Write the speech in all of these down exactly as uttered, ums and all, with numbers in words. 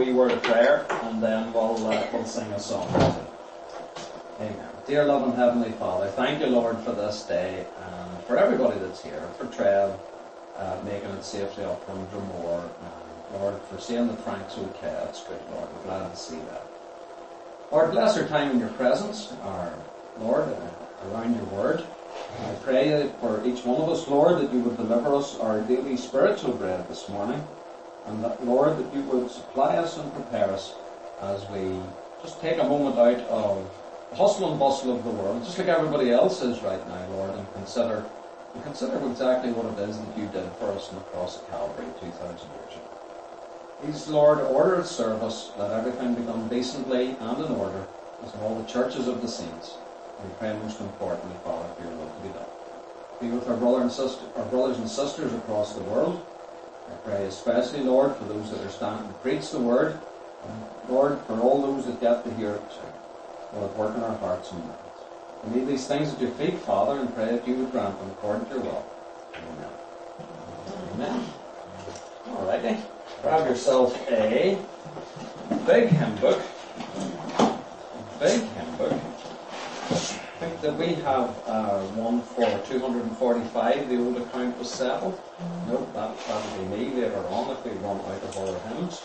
wee word of prayer, and then we'll, uh, we'll sing a song. Amen. Dear loving Heavenly Father, thank you, Lord, for this day, and for everybody that's here, for Trev, uh, making it safely up from Dromore, and Lord, for seeing that Frank's okay. That's good, Lord. We're glad to see that. Lord, bless our time in your presence, our Lord, uh, around your word. I pray for each one of us, Lord, that you would deliver us our daily spiritual bread this morning, and that, Lord, that you would supply us and prepare us as we just take a moment out of the hustle and bustle of the world, just like everybody else is right now, Lord, and consider and consider exactly what it is that you did for us on the cross of Calvary two thousand years ago. Please, Lord, order of service, let everything be done decently and in order, as in all the churches of the saints. We pray most importantly, Father, for your will to be done. Be with our brother and sister, our brothers and sisters across the world. I pray especially, Lord, for those that are standing to preach the word, and Lord, for all those that get to hear it too. Lord, work in our hearts and minds. We need these things at your feet, Father, and pray that you would grant them according to your will. Amen. Amen. Alrighty. Grab yourself a big hymn book. A big hymn book. I think that we have uh, one for two hundred forty-five, the old account was settled. Nope, that, that'll be me later on if we run out of other hymns.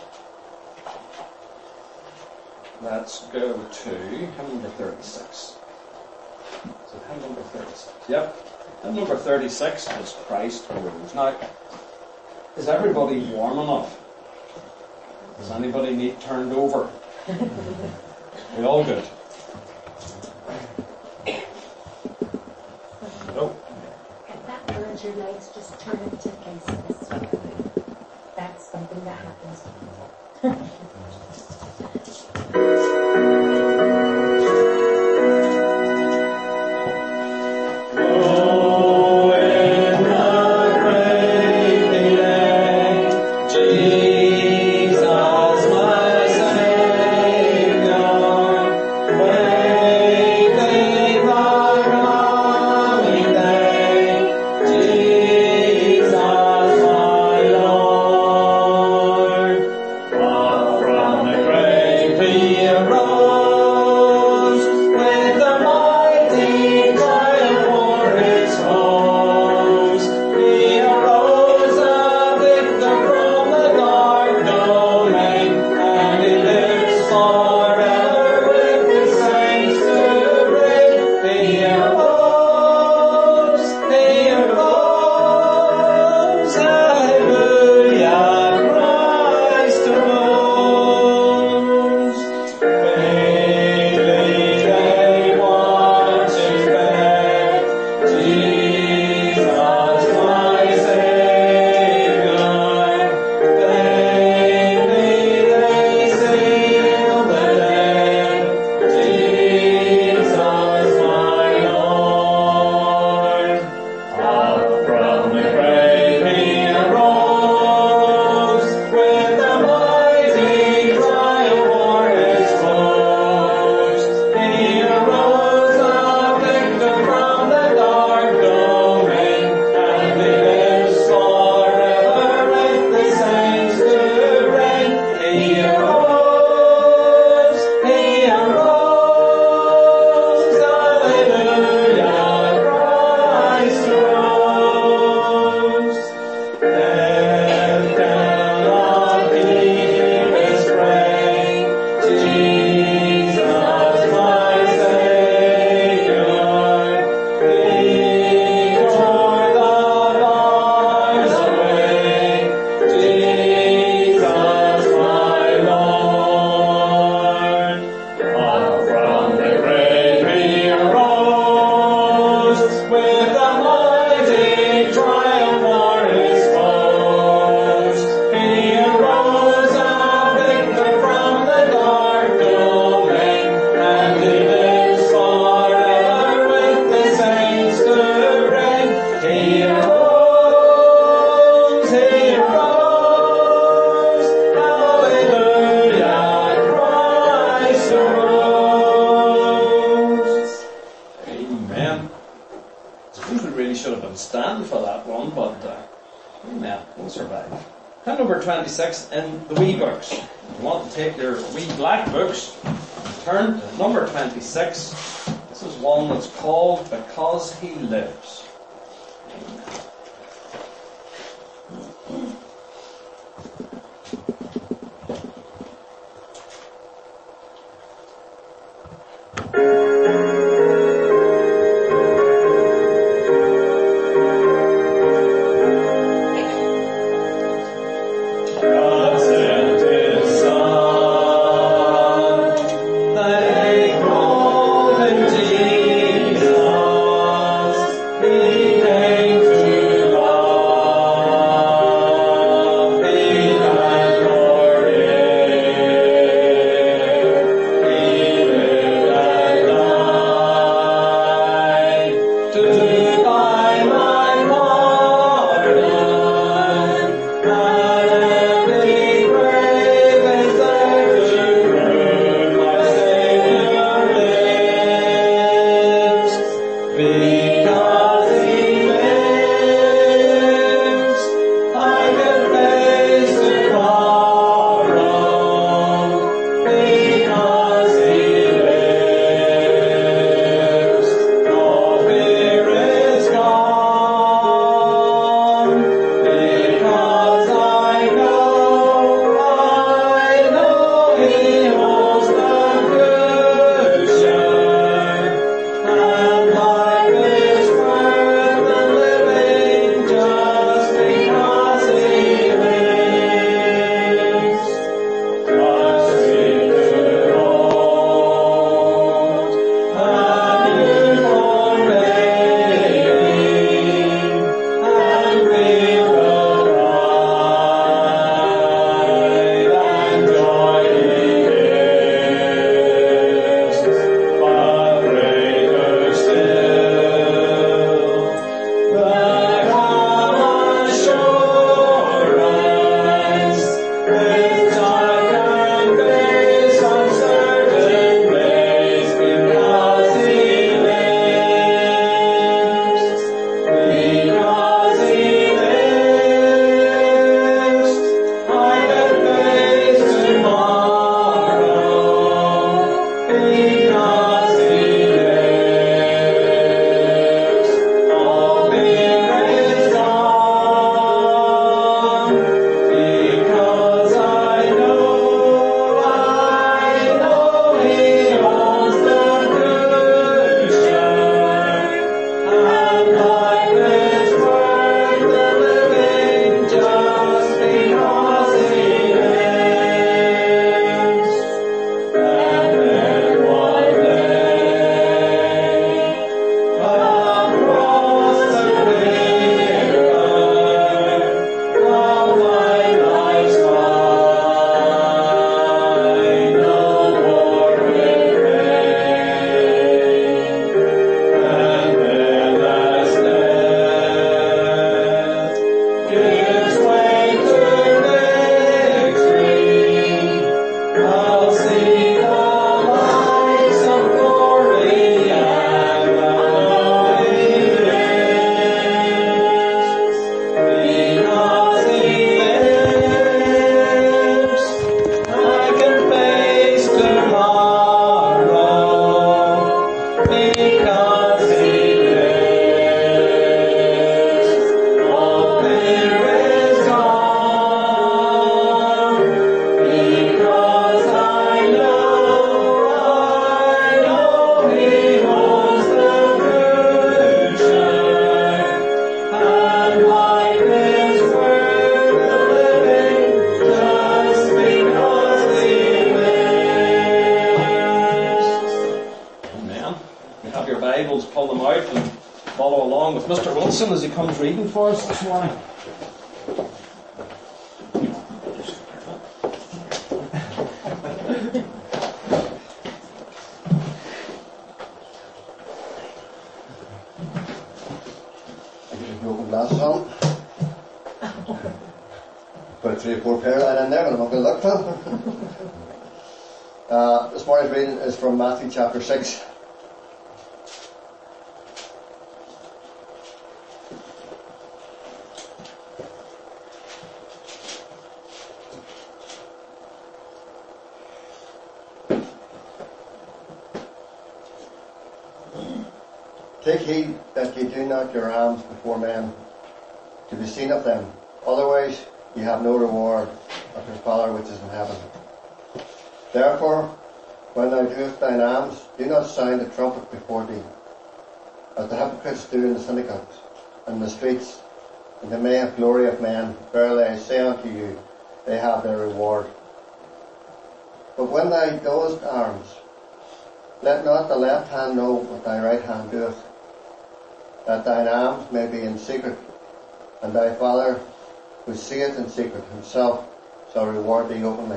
Let's go to hymn number thirty-six. So hymn number thirty-six. Yep. Hymn number thirty-six is Christ Arose. Now, is everybody warm enough? Does anybody need turned over? We all good? Oh. If that burns your legs, just turn it to face this way. That's something that happens. twenty-six in the wee books. you want to take your wee black books, turn to number twenty-six. This is one that's called Because He Lives. Mister Wilson as he comes reading for us this morning. Broken glasses on. Put three or four pair right in there, but I'm not going to look for them. uh, This morning's reading is from Matthew chapter six. Take heed that ye do not your alms before men, to be seen of them. Otherwise ye have no reward of your Father which is in heaven. Therefore, when thou doest thine alms, do not sound a trumpet before thee, as the hypocrites do in the synagogues and in the streets, and they may have glory of men. Verily I say unto you, they have their reward. But when thou goest alms, let not the left hand know what thy right hand doeth, that thine alms may be in secret, and thy Father who seeth in secret himself shall reward thee openly.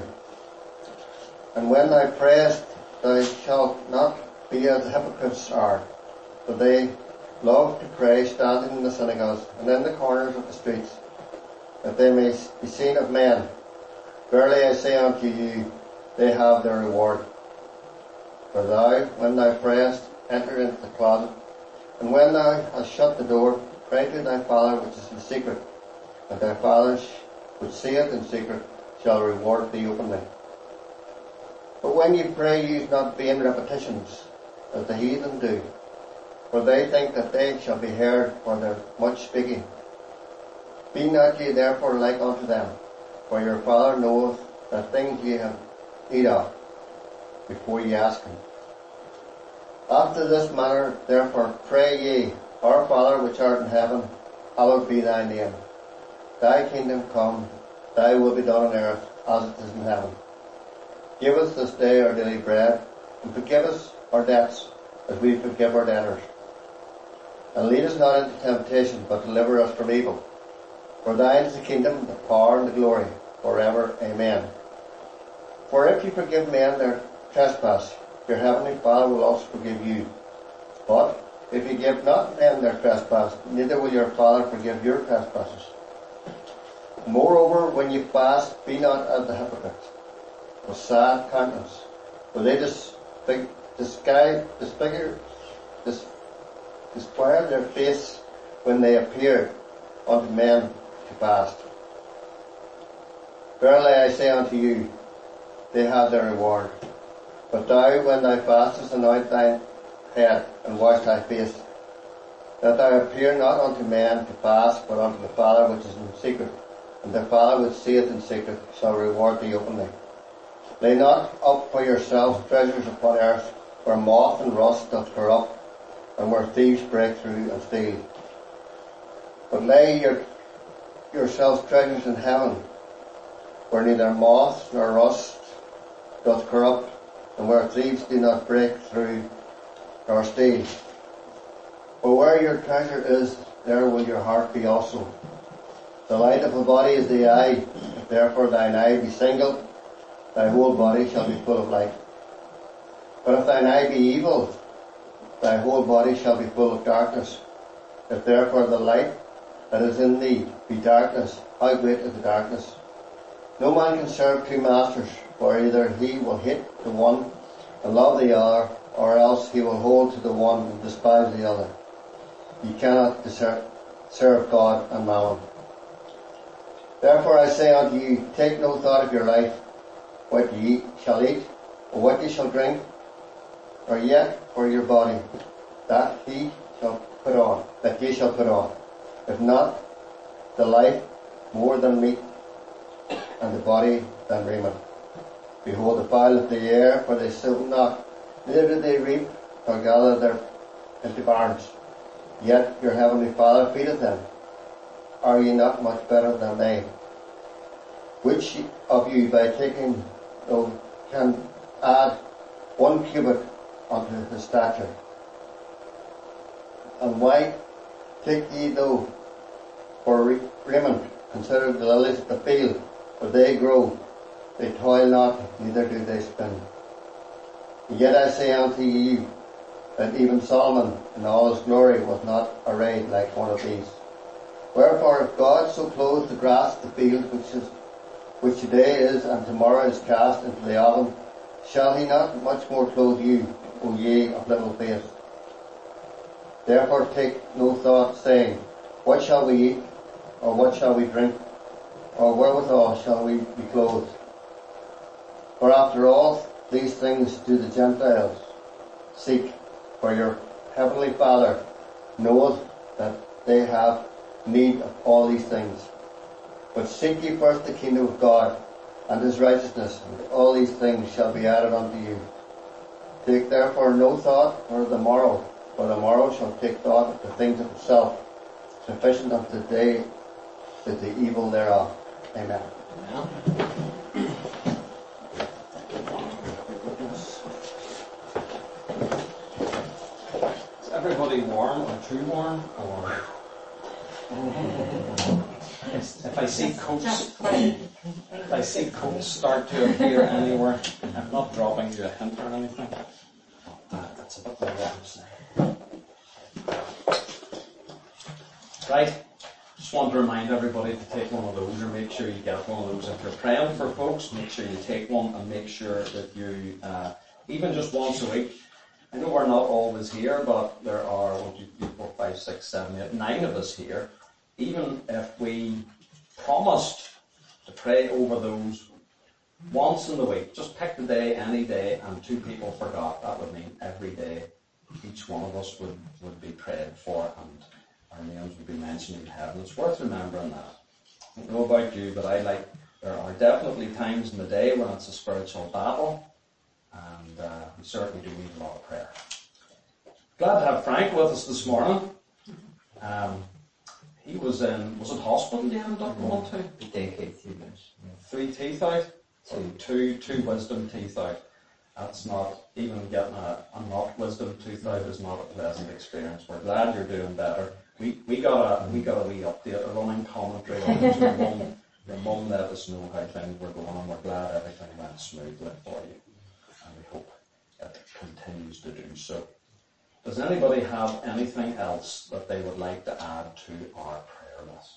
And when thou prayest, thou shalt not be as the hypocrites are, for they love to pray standing in the synagogues and in the corners of the streets, that they may be seen of men. Verily I say unto you, they have their reward. For thou, when thou prayest, enter into the closet, and when thou hast shut the door, pray to thy Father which is in secret, and thy Father which seeth in secret shall reward thee openly. But when ye pray, use not vain repetitions, as the heathen do, for they think that they shall be heard for their much speaking. Be not ye therefore like unto them, for your Father knoweth the things ye have need of, before ye ask him. After this manner therefore pray ye, Our Father which art in heaven, hallowed be thy name. Thy kingdom come, thy will be done on earth as it is in heaven. Give us this day our daily bread, and forgive us our debts, as we forgive our debtors. And lead us not into temptation, but deliver us from evil. For thine is the kingdom, the power, and the glory, forever. Amen. For if you forgive men their trespass, your heavenly Father will also forgive you. But if you give not men their trespass, neither will your Father forgive your trespasses. Moreover, when you fast, be not as the hypocrites, with sad countenance, for they disfig- disguise, disfigure, dis- disfigure their face when they appear unto men to fast. Verily I say unto you, they have their reward. But thou, when thou fastest, anoint thine head, and wash thy face, that thou appear not unto men to fast, but unto the Father which is in secret, and the Father which seeth in secret shall reward thee openly. Lay not up for yourselves treasures upon earth, where moth and rust doth corrupt, and where thieves break through and steal. But lay your, yourselves treasures in heaven, where neither moth nor rust doth corrupt, and where thieves do not break through nor steal. For where your treasure is, there will your heart be also. The light of the body is the eye. If therefore thine eye be single, thy whole body shall be full of light. But if thine eye be evil, thy whole body shall be full of darkness. If therefore the light that is in thee be darkness, how great is the darkness? No man can serve two masters, for either he will hate the one and love the other, or else he will hold to the one and despise the other. You cannot desert, serve God and mammon. Therefore I say unto you, take no thought of your life, what ye shall eat, or what ye shall drink, or yet for your body, that ye shall put on, that ye shall put on. If not, the life more than meat, and the body than raiment. Behold the fowl of the air, for they sow not, neither do they reap, nor gather their into barns. Yet your heavenly Father feedeth them. Are ye not much better than they? Which of you, by taking, oh, can add one cubit unto his stature? And why take ye though for raiment? Consider the lilies of the field, for they grow, they toil not, neither do they spin. Yet I say unto you, that even Solomon in all his glory was not arrayed like one of these. Wherefore if God so clothes the grass of the field, which is which today is and tomorrow is cast into the oven, shall he not much more clothe you, O ye of little faith? Therefore take no thought, saying, what shall we eat, or what shall we drink, or wherewithal shall we be clothed? For after all these things do the Gentiles seek, for your heavenly Father knoweth that they have need of all these things. But seek ye first the kingdom of God and his righteousness, and all these things shall be added unto you. Take therefore no thought for the morrow, for the morrow shall take thought of the things of itself. Sufficient unto the day is the evil thereof. Amen. Is everybody warm or too warm? Or if I see coats, if I see coats start to appear anywhere, I'm not dropping you a hint or anything. Uh, that's a bit more warm. Right. Just want to remind everybody to take one of those, or make sure you get one of those. If you're praying for folks, make sure you take one, and make sure that you, uh, even just once a week. I know we're not always here, but there are one, two, three, four, five, six, seven, eight, nine of us here. Even if we promised to pray over those once in the week, just pick the day, any day, and two people forgot, that would mean every day each one of us would, would be prayed for, and our names would be mentioned in heaven. It's worth remembering that. I don't know about you, but I like, there are definitely times in the day when it's a spiritual battle, and uh, we certainly do need a lot of prayer. Glad to have Frank with us this morning. Um, he was in, was it hospital you ended up going to? Three teeth out? So two, two wisdom teeth out. That's not, even getting a, a not wisdom tooth out is not a pleasant experience. We're glad you're doing better. We we got a we got a wee update, a running commentary on it. Your mum, your mum let us know how things were going, and we're glad everything went smoothly for you, and we hope it continues to do so. Does anybody have anything else that they would like to add to our prayer list?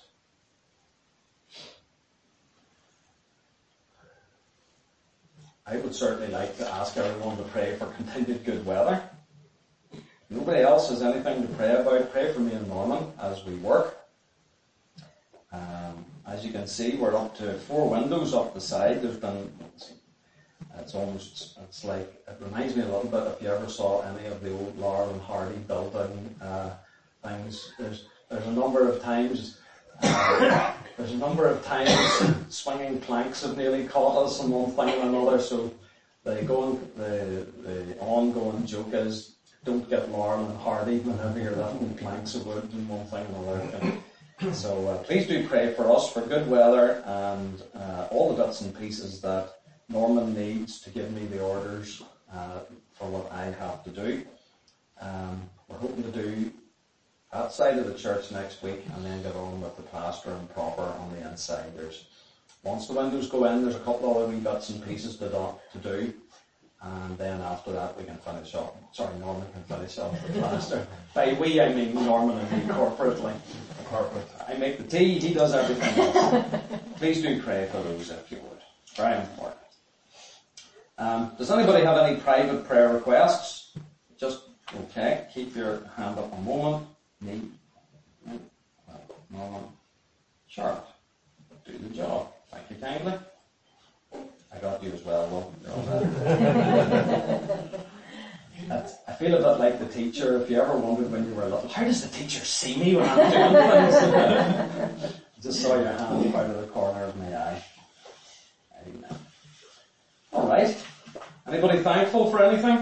I would certainly like to ask everyone to pray for continued good weather. Nobody else has anything to pray about. Pray for me and Norman as we work. Um, as you can see, we're up to four windows up the side. There's been, it's almost, it's like, it reminds me a little bit if you ever saw any of the old Laurel and Hardy building uh, things. There's there's a number of times, uh, there's a number of times swinging planks have nearly caught us on one thing and another. So the going, the the ongoing joke is, don't get Laurel and Hardy whenever you're lifting planks of wood and one thing and another. So uh, please do pray for us for good weather and uh, all the bits and pieces that Norman needs to give me the orders uh, for what I have to do. Um, we're hoping to do that side of the church next week and then get on with the plaster and proper on the inside. There's, once the windows go in, there's a couple of other wee bits and pieces to do, to do. And then after that we can finish off. Sorry, Norman can finish off the plaster. By we, I mean Norman and me corporately. Corporate. I make the tea, he does everything else. Please do pray for those if you would. Very important. Um, does anybody have any private prayer requests? Just, okay, keep your hand up a moment. Me. Norman. Charlotte. Do the job. Thank you kindly. I got you as well, well, you're all better. I feel a bit like the teacher. If you ever wondered when you were little, how does the teacher see me when I'm doing things? Just saw your hand out of the corner of my eye. Amen. Alright. Anybody thankful for anything?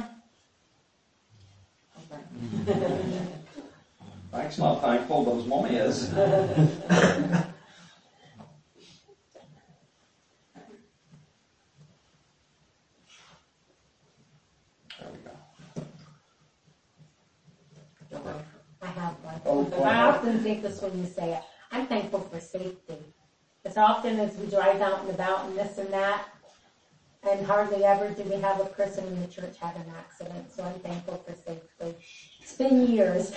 Frank's not thankful, but his mummy is. I often think this when you say it. I'm thankful for safety. As often as we drive out and about and this and that, and hardly ever do we have a person in the church have an accident. So I'm thankful for safety. It's been years.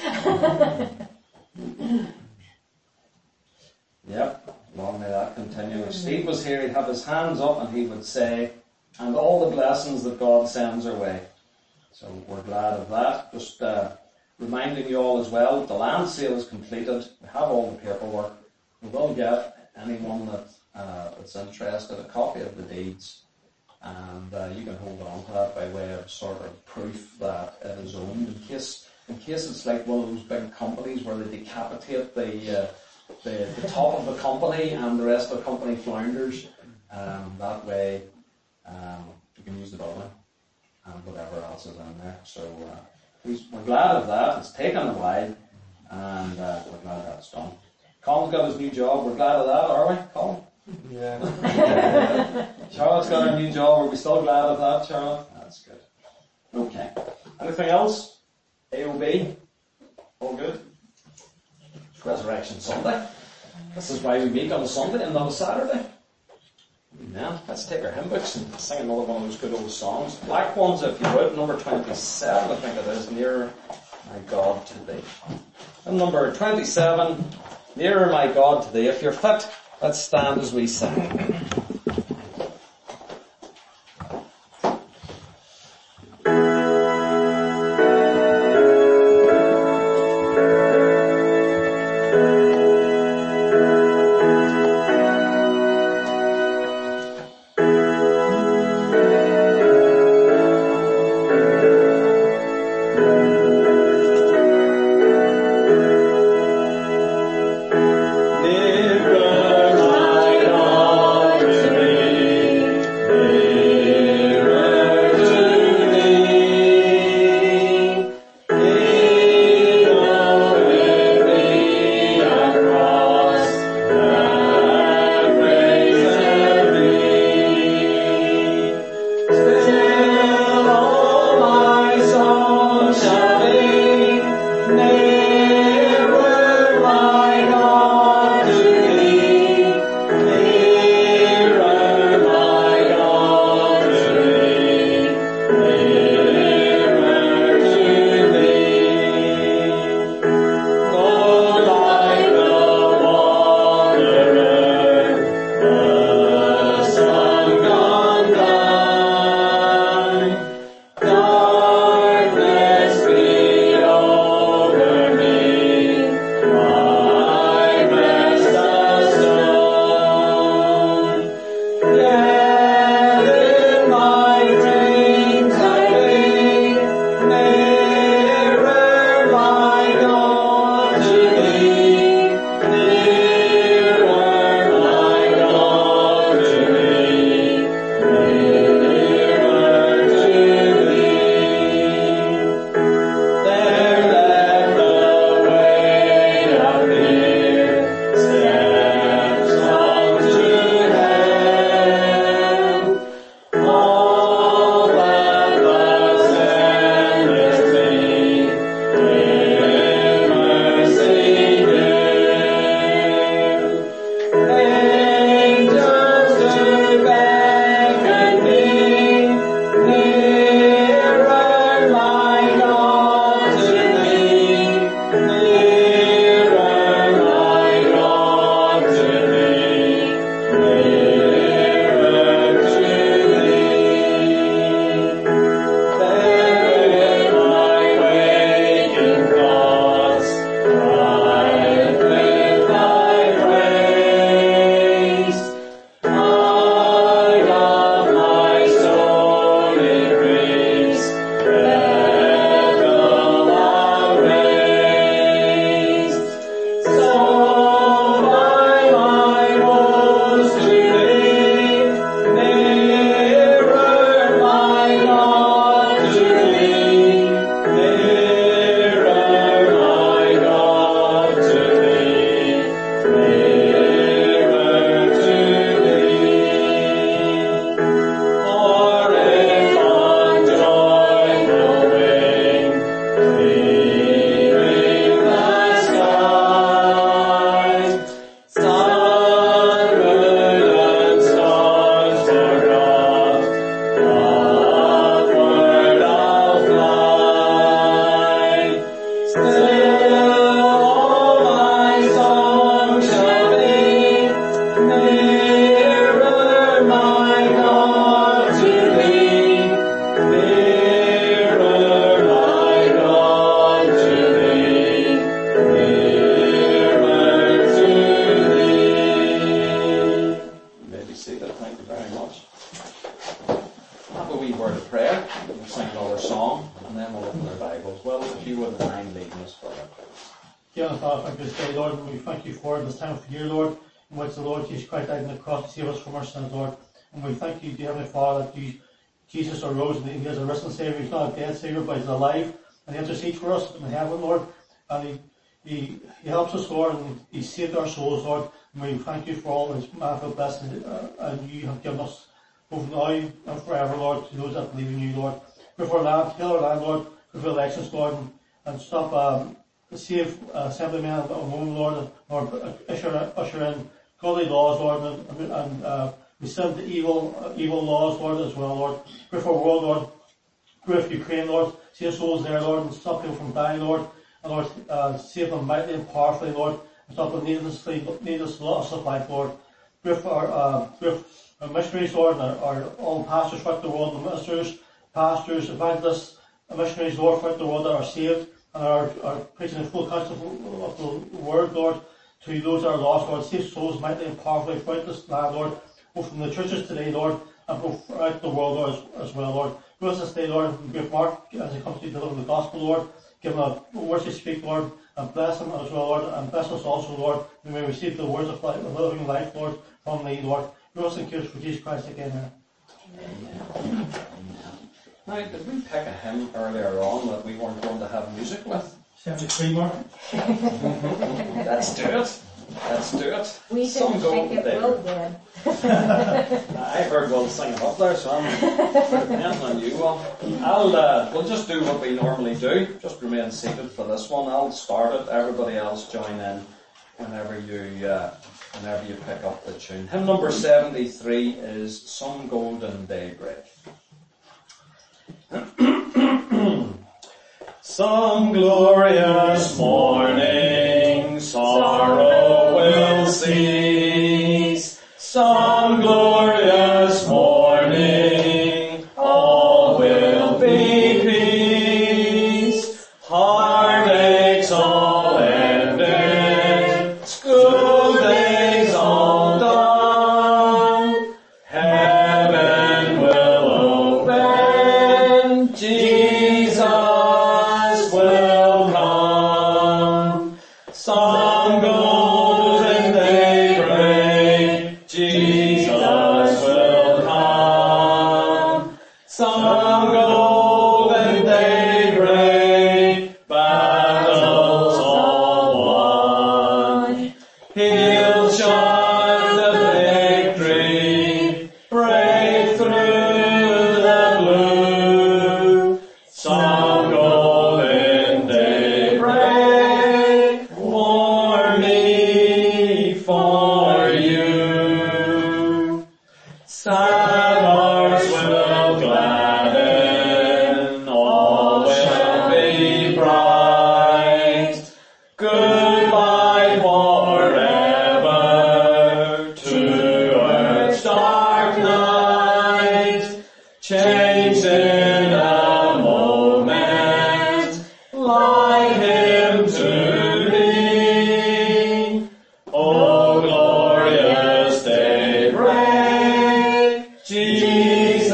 Yep, long may that continue. If Steve was here, he'd have his hands up and he would say, and all the blessings that God sends our way. So we're glad of that. Just uh, reminding you all as well, the land sale is completed. We have all the paperwork. We will get anyone that uh, that's interested a copy of the deeds, and uh, you can hold on to that by way of sort of proof that it is owned in case in case it's like one of those big companies where they decapitate the, uh, the, the top of the company and the rest of the company flounders, um, that way um, you can use the building and whatever else is in there. So uh, we, we're glad of that. It's taken a while, and uh, we're glad that's done. Colin's got his new job. We're glad of that, are we, Colin? Yeah. Charlotte's got her new job. Are we still glad of that, Charlotte? That's good. Okay. Anything else? A O B? All good? It's Resurrection Sunday. This is why we meet on a Sunday and not a Saturday. Now, let's take our hymn books and sing another one of those good old songs. Black ones, if you would. Number twenty-seven, I think it is. Nearer my God to thee. And number twenty-seven, Nearer my God to thee. If you're fit, let's stand as we sing. Nearer, my God. wee word of prayer, we'll sing another song, and then we'll open our Bibles. Well, if you wouldn't mind leading us for that, please. Dear Father, thank you this day, Lord, and we thank you for this time of the year, Lord, in which the Lord Jesus Christ died on the cross to save us from our sins, Lord. And we thank you, dear Heavenly Father, that you, Jesus arose and he is a risen Saviour. He's not a dead Saviour, but he's alive, and he intercedes for us in heaven, Lord. And he, he, he helps us, Lord, and he saved our souls, Lord. And we thank you for all his manifold blessings, uh, and you have given us both now and forever, Lord, to those that believe in you, Lord. Pray for our land, heal our land, Lord, pray for elections, Lord, and, and stop, um, save uh, assemblymen and women, Lord, Lord, uh, usher, usher in godly laws, Lord, and, and uh, rescind the evil, uh, evil laws, Lord, as well, Lord. Pray for our world, Lord. Pray for Ukraine, Lord. Save souls there, Lord, and stop people from dying, Lord. And Lord, uh, save them mightily and powerfully, Lord, and stop the needlessly, needless loss of life, Lord. Pray for our, uh, pray for our missionaries, Lord, and our, our all pastors throughout the world, the ministers, pastors, evangelists, missionaries, Lord, throughout the world that are saved, and are, are preaching the full counsel of the word, Lord, to those that are lost, Lord. Save souls mightily and powerfully throughout this land, Lord, both from the churches today, Lord, and both throughout the world, Lord, as, as well, Lord. Bless us today, Lord, and give Mark as he comes to deliver the gospel, Lord. Give him a word to speak, Lord, and bless him as well, Lord, and bless us also, Lord, that we may receive the words of life, of living life, Lord, from thee, Lord. Bless us and cure us for Jesus Christ again, Amen. Amen. Now, did we pick a hymn earlier on that we weren't going to have music with? seventy-three, Mark. Let's do it. Let's do it. We Some didn't go think it there. will then. I heard Will sing it up there, so I'm depending on you, Will. I'll, uh, we'll just do what we normally do. Just remain seated for this one. I'll start it. Everybody else join in whenever you, uh, whenever you pick up the tune. Hymn number seventy-three is Some Golden Daybreak. Some glorious morning, sorrow will cease. Some glorious morning, all will be peace. Heartaches all ended, school days all done. Heaven will open, Jesus will come. Some golden daybreak, Jesus will come. Some golden daybreak, battles all won. He'll shine the victory, break through the blue. Some golden daybreak for me, for you. Sad hearts will gladden, all will be bright. Goodbye forever to earth's dark night. Changed in a moment, like him to be. Oh, glorious daybreak, Jesus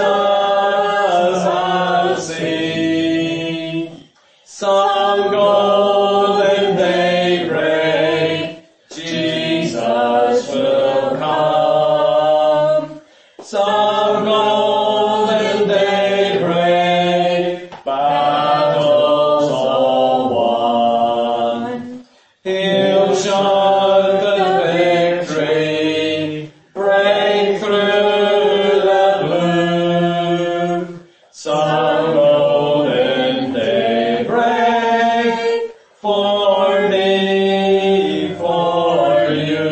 I'll see. Some golden daybreak, Jesus will come. Some golden daybreak, battles all won. He'll shine the victory, break through the blue. Some golden daybreak for me, for you.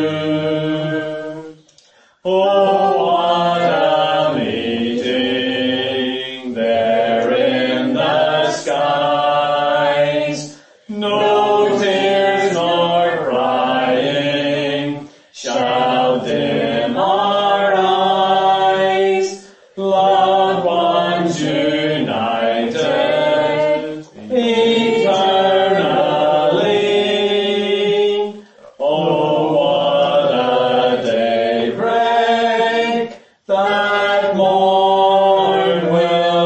Oh, what a meeting there in the skies. No tears nor crying shall dim our eyes. Loved ones united eternally. Oh, what a daybreak that morn will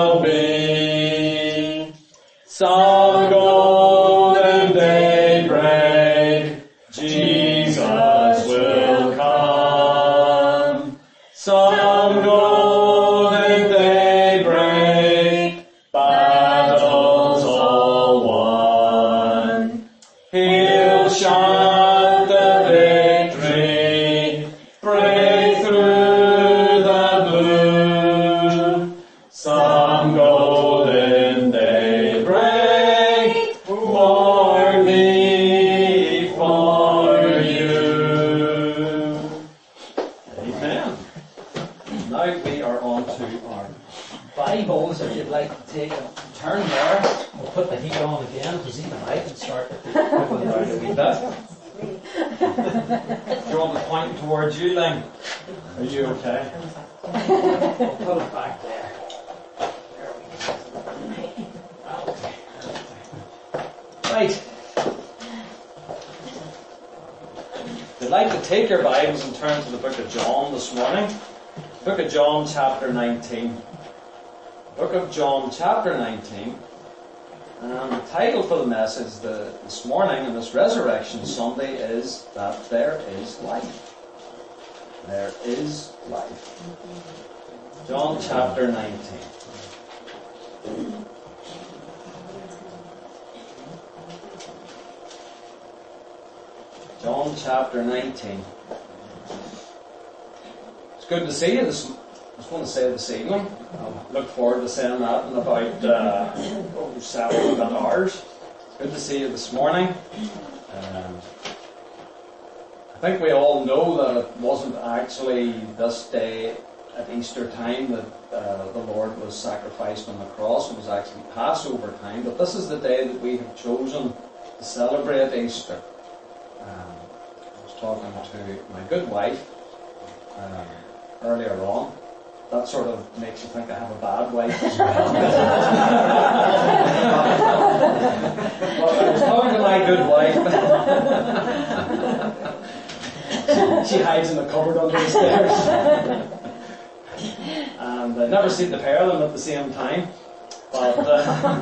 some golden daybreak, for me, for you. Amen. Now we are on to our Bibles. If you'd like to take a turn there, we'll put the heat on again because even I can start moving around a wee bit. Do you want me pointing towards you, Ling? Are you okay? We'll put it back there. There we go. Okay. Right. If you'd like to take your Bibles and turn to the book of John this morning, book of John chapter nineteen. Book of John chapter nineteen. And the title for the message the, this morning and this Resurrection Sunday is that there is life. There is life. John chapter nineteen. John chapter nineteen. It's good to see you this morning. I was going to say this evening. I look forward to saying that in about uh, oh, seven hours. It's good to see you this morning. Um, I think we all know that it wasn't actually this day at Easter time that uh, the Lord was sacrificed on the cross. It was actually Passover time. But this is the day that we have chosen to celebrate Easter. Um, I was talking to my good wife um, earlier on. That sort of makes you think I have a bad wife as well. Well, I was talking to my good wife. she, she hides in the cupboard under the stairs. And I've never seen the pair of them at the same time. But, uh,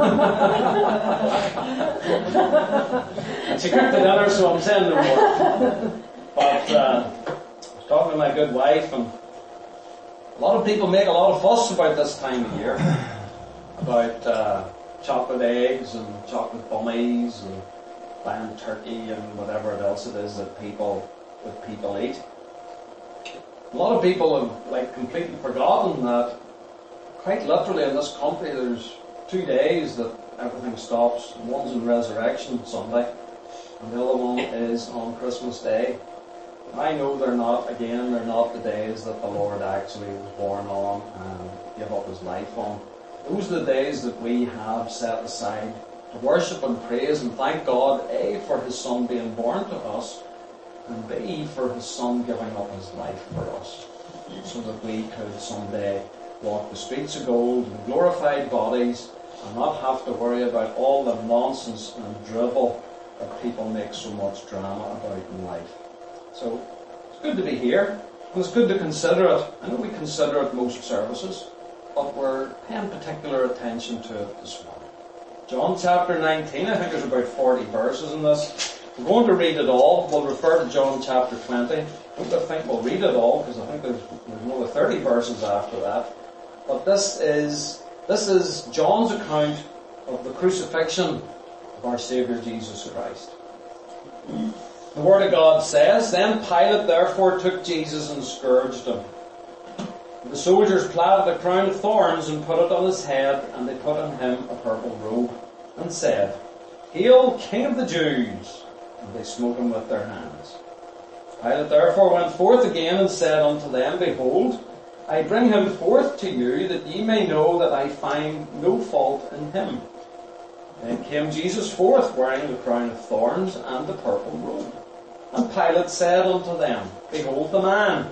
and she cooked the dinner, so I'm saying no more. But uh, I was talking to my good wife, and a lot of people make a lot of fuss about this time of year, about uh, chocolate eggs and chocolate bunnies and lamb turkey and whatever else it is that people that people eat. A lot of people have like completely forgotten that quite literally in this country there's two days that everything stops. One's on Resurrection Sunday and the other one is on Christmas Day. I know they're not, again, they're not the days that the Lord actually was born on and gave up his life on. Those are the days that we have set aside to worship and praise and thank God, A, for his Son being born to us, and B, for his Son giving up his life for us, so that we could someday walk the streets of gold in glorified bodies and not have to worry about all the nonsense and drivel that people make so much drama about in life. So, it's good to be here, and it's good to consider it. I know we consider it most services, but we're paying particular attention to it this morning. John chapter nineteen, I think there's about forty verses in this. We're going to read it all. We'll refer to John chapter twenty. I don't think we'll read it all, because I think there's, there's another thirty verses after that. But this is, this is John's account of the crucifixion of our Saviour Jesus Christ. The Word of God says, Then Pilate therefore took Jesus and scourged him. The soldiers plaited a crown of thorns and put it on his head, and they put on him a purple robe, and said, Hail, King of the Jews! And they smote him with their hands. Pilate therefore went forth again and said unto them, Behold, I bring him forth to you, that ye may know that I find no fault in him. Then came Jesus forth, wearing the crown of thorns and the purple robe. And Pilate said unto them, Behold the man.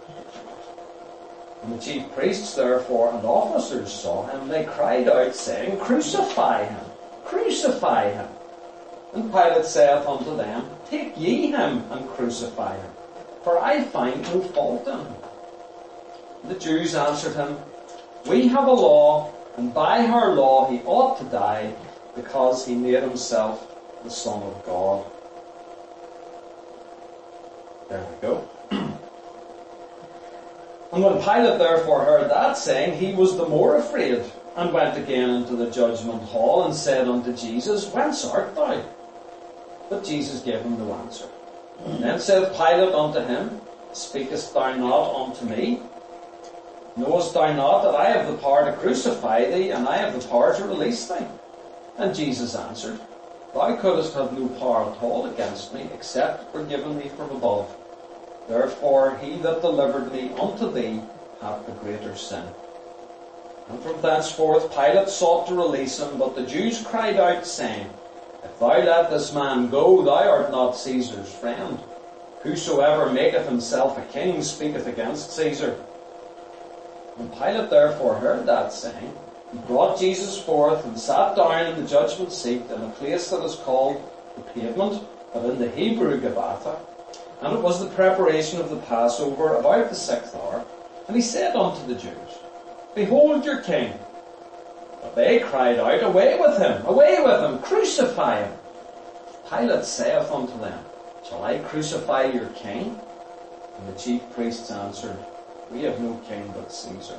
When the chief priests therefore and officers saw him, they cried out, saying, Crucify him! Crucify him! And Pilate saith unto them, Take ye him and crucify him, for I find no fault in him. The Jews answered him, We have a law, and by our law he ought to die, because he made himself the Son of God. There we go. And when Pilate therefore heard that saying, he was the more afraid, and went again into the judgment hall, and said unto Jesus, Whence art thou? But Jesus gave him no answer. Then saith Pilate unto him, Speakest thou not unto me? Knowest thou not that I have the power to crucify thee, and I have the power to release thee? And Jesus answered, Thou couldst have no power at all against me, except it were given thee from above. Therefore he that delivered me unto thee hath the greater sin. And from thenceforth Pilate sought to release him, but the Jews cried out, saying, If thou let this man go, thou art not Caesar's friend. Whosoever maketh himself a king speaketh against Caesar. When Pilate therefore heard that saying, he brought Jesus forth and sat down in the judgment seat in a place that is called the Pavement, but in the Hebrew Gabbatha. And it was the preparation of the Passover about the sixth hour. And he said unto the Jews, Behold your king. But they cried out, Away with him, away with him, crucify him. Pilate saith unto them, Shall I crucify your king? And the chief priests answered, We have no king but Caesar.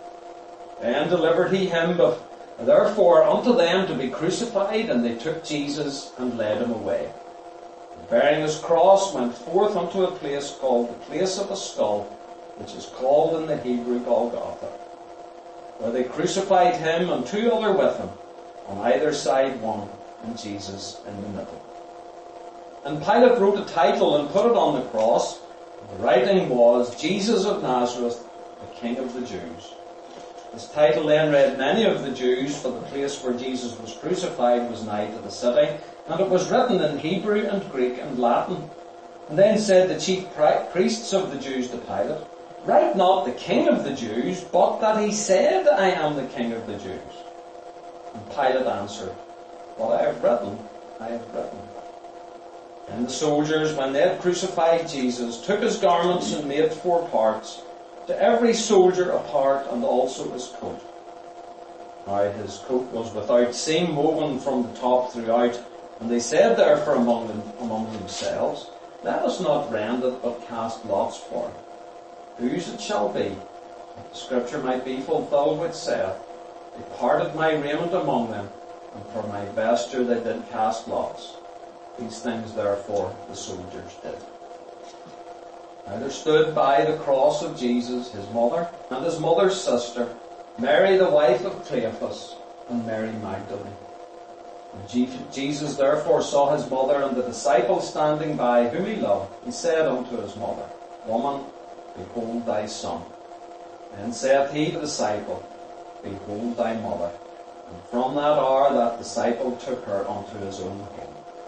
Then delivered he him but therefore unto them to be crucified, and they took Jesus and led him away. And bearing his cross went forth unto a place called the place of a skull, which is called in the Hebrew Golgotha, where they crucified him and two other with him, on either side one, and Jesus in the middle. And Pilate wrote a title and put it on the cross. The writing was, Jesus of Nazareth, the King of the Jews. This title then read many of the Jews, for the place where Jesus was crucified was nigh to the city, and it was written in Hebrew and Greek and Latin. And then said the chief priests of the Jews to Pilate, Write not the King of the Jews, but that he said, I am the King of the Jews. And Pilate answered, What I have written, I have written. And the soldiers, when they had crucified Jesus, took his garments and made four parts, to every soldier a part, and also his coat. Now his coat was without seam, woven from the top throughout, and they said therefore among them, among themselves, Let us not rend it, but cast lots for it, whose it shall be, that the scripture might be fulfilled which saith, They parted my raiment among them, and for my vesture they did cast lots. These things therefore the soldiers did. Now there stood by the cross of Jesus his mother and his mother's sister, Mary the wife of Cleophas, and Mary Magdalene. And Jesus therefore saw his mother and the disciple standing by, whom he loved. He said unto his mother, Woman, behold thy son. Then saith he to the disciple, Behold thy mother. And from that hour that disciple took her unto his own home.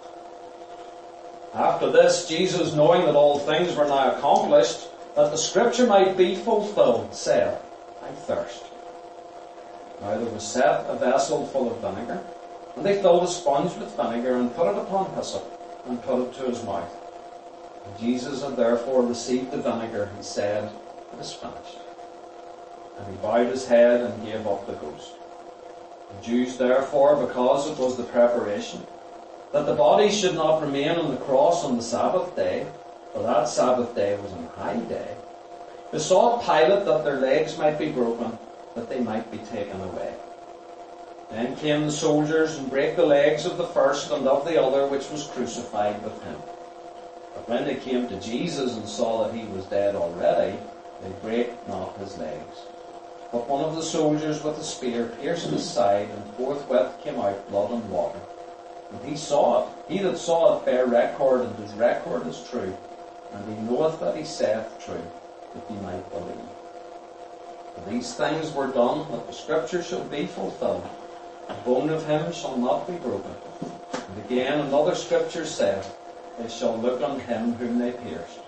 After this, Jesus, knowing that all things were now accomplished, that the scripture might be fulfilled, said, I thirst. Now there was set a vessel full of vinegar, and they filled a sponge with vinegar, and put it upon hyssop, and put it to his mouth. And Jesus had therefore received the vinegar, he said, It is finished. And he bowed his head and gave up the ghost. The Jews therefore, because it was the preparation, that the body should not remain on the cross on the Sabbath day, for that Sabbath day was an high day, besought Pilate that their legs might be broken, that they might be taken away. Then came the soldiers and brake the legs of the first and of the other which was crucified with him. But when they came to Jesus and saw that he was dead already, they brake not his legs. But one of the soldiers with a spear pierced his side, and forthwith came out blood and water. And he saw it. He that saw it bare record, and his record is true. And he knoweth that he saith true, that he might believe. For these things were done, that the scripture shall be fulfilled. The bone of him shall not be broken. And again another scripture saith, They shall look on him whom they pierced.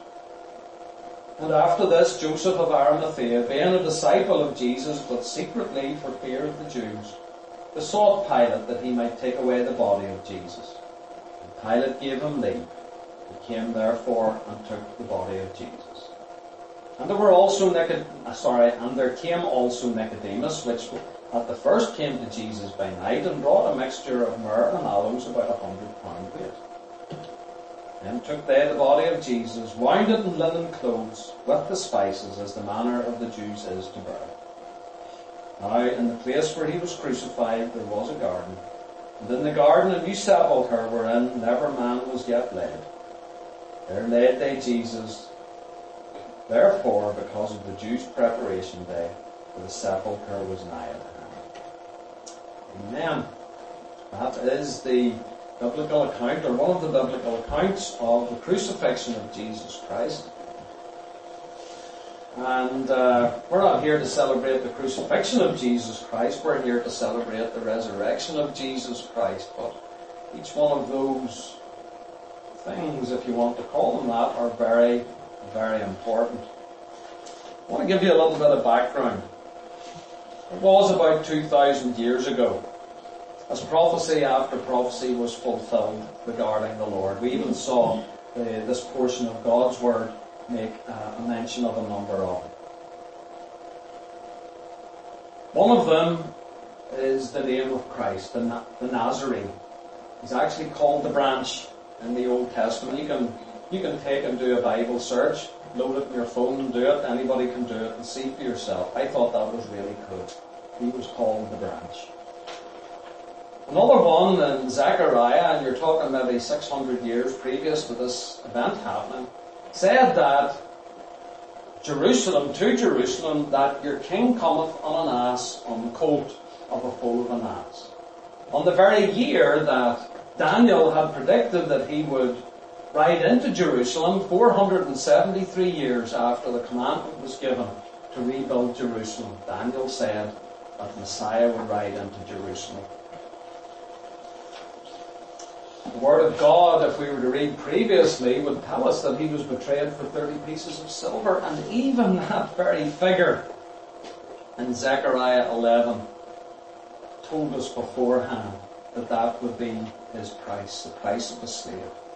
And after this, Joseph of Arimathea, being a disciple of Jesus, but secretly for fear of the Jews, besought Pilate that he might take away the body of Jesus. And Pilate gave him leave. He came therefore and took the body of Jesus. And there were also Nicod- sorry, and there came also Nicodemus, which at the first came to Jesus by night, and brought a mixture of myrrh and aloes, about a hundred pound weight. Then took they the body of Jesus, wound it in linen clothes, with the spices, as the manner of the Jews is to bury. Now, in the place where he was crucified, there was a garden, and in the garden a new sepulchre, wherein never man was yet laid. There laid they Jesus, Therefore, because of the Jews' preparation day, the sepulchre was nigh at hand. Amen. That is the biblical account, or one of the biblical accounts of the crucifixion of Jesus Christ. And uh, we're not here to celebrate the crucifixion of Jesus Christ, we're here to celebrate the resurrection of Jesus Christ. But each one of those things, if you want to call them that, are very, very important. I want to give you a little bit of background. It was about two thousand years ago, as prophecy after prophecy was fulfilled regarding the Lord. We even saw the, this portion of God's Word make uh, a mention of a number of them. One of them is the name of Christ, the, Na- the Nazarene. He's actually called the branch in the Old Testament. You can, you can take and do a Bible search, load it in your phone and do it. Anybody can do it and see for yourself. I thought that was really cool. He was called the branch. Another one in Zechariah, and you're talking maybe six hundred years previous to this event happening, said that Jerusalem, to Jerusalem, that your king cometh on an ass, on the colt of a foal of an ass. On the very year that Daniel had predicted that he would ride into Jerusalem, four hundred seventy-three years after the commandment was given to rebuild Jerusalem, Daniel said that Messiah would ride into Jerusalem. The Word of God, if we were to read previously, would tell us that he was betrayed for thirty pieces of silver, and even that very figure in Zechariah eleven told us beforehand that that would be his price, the price of a slave.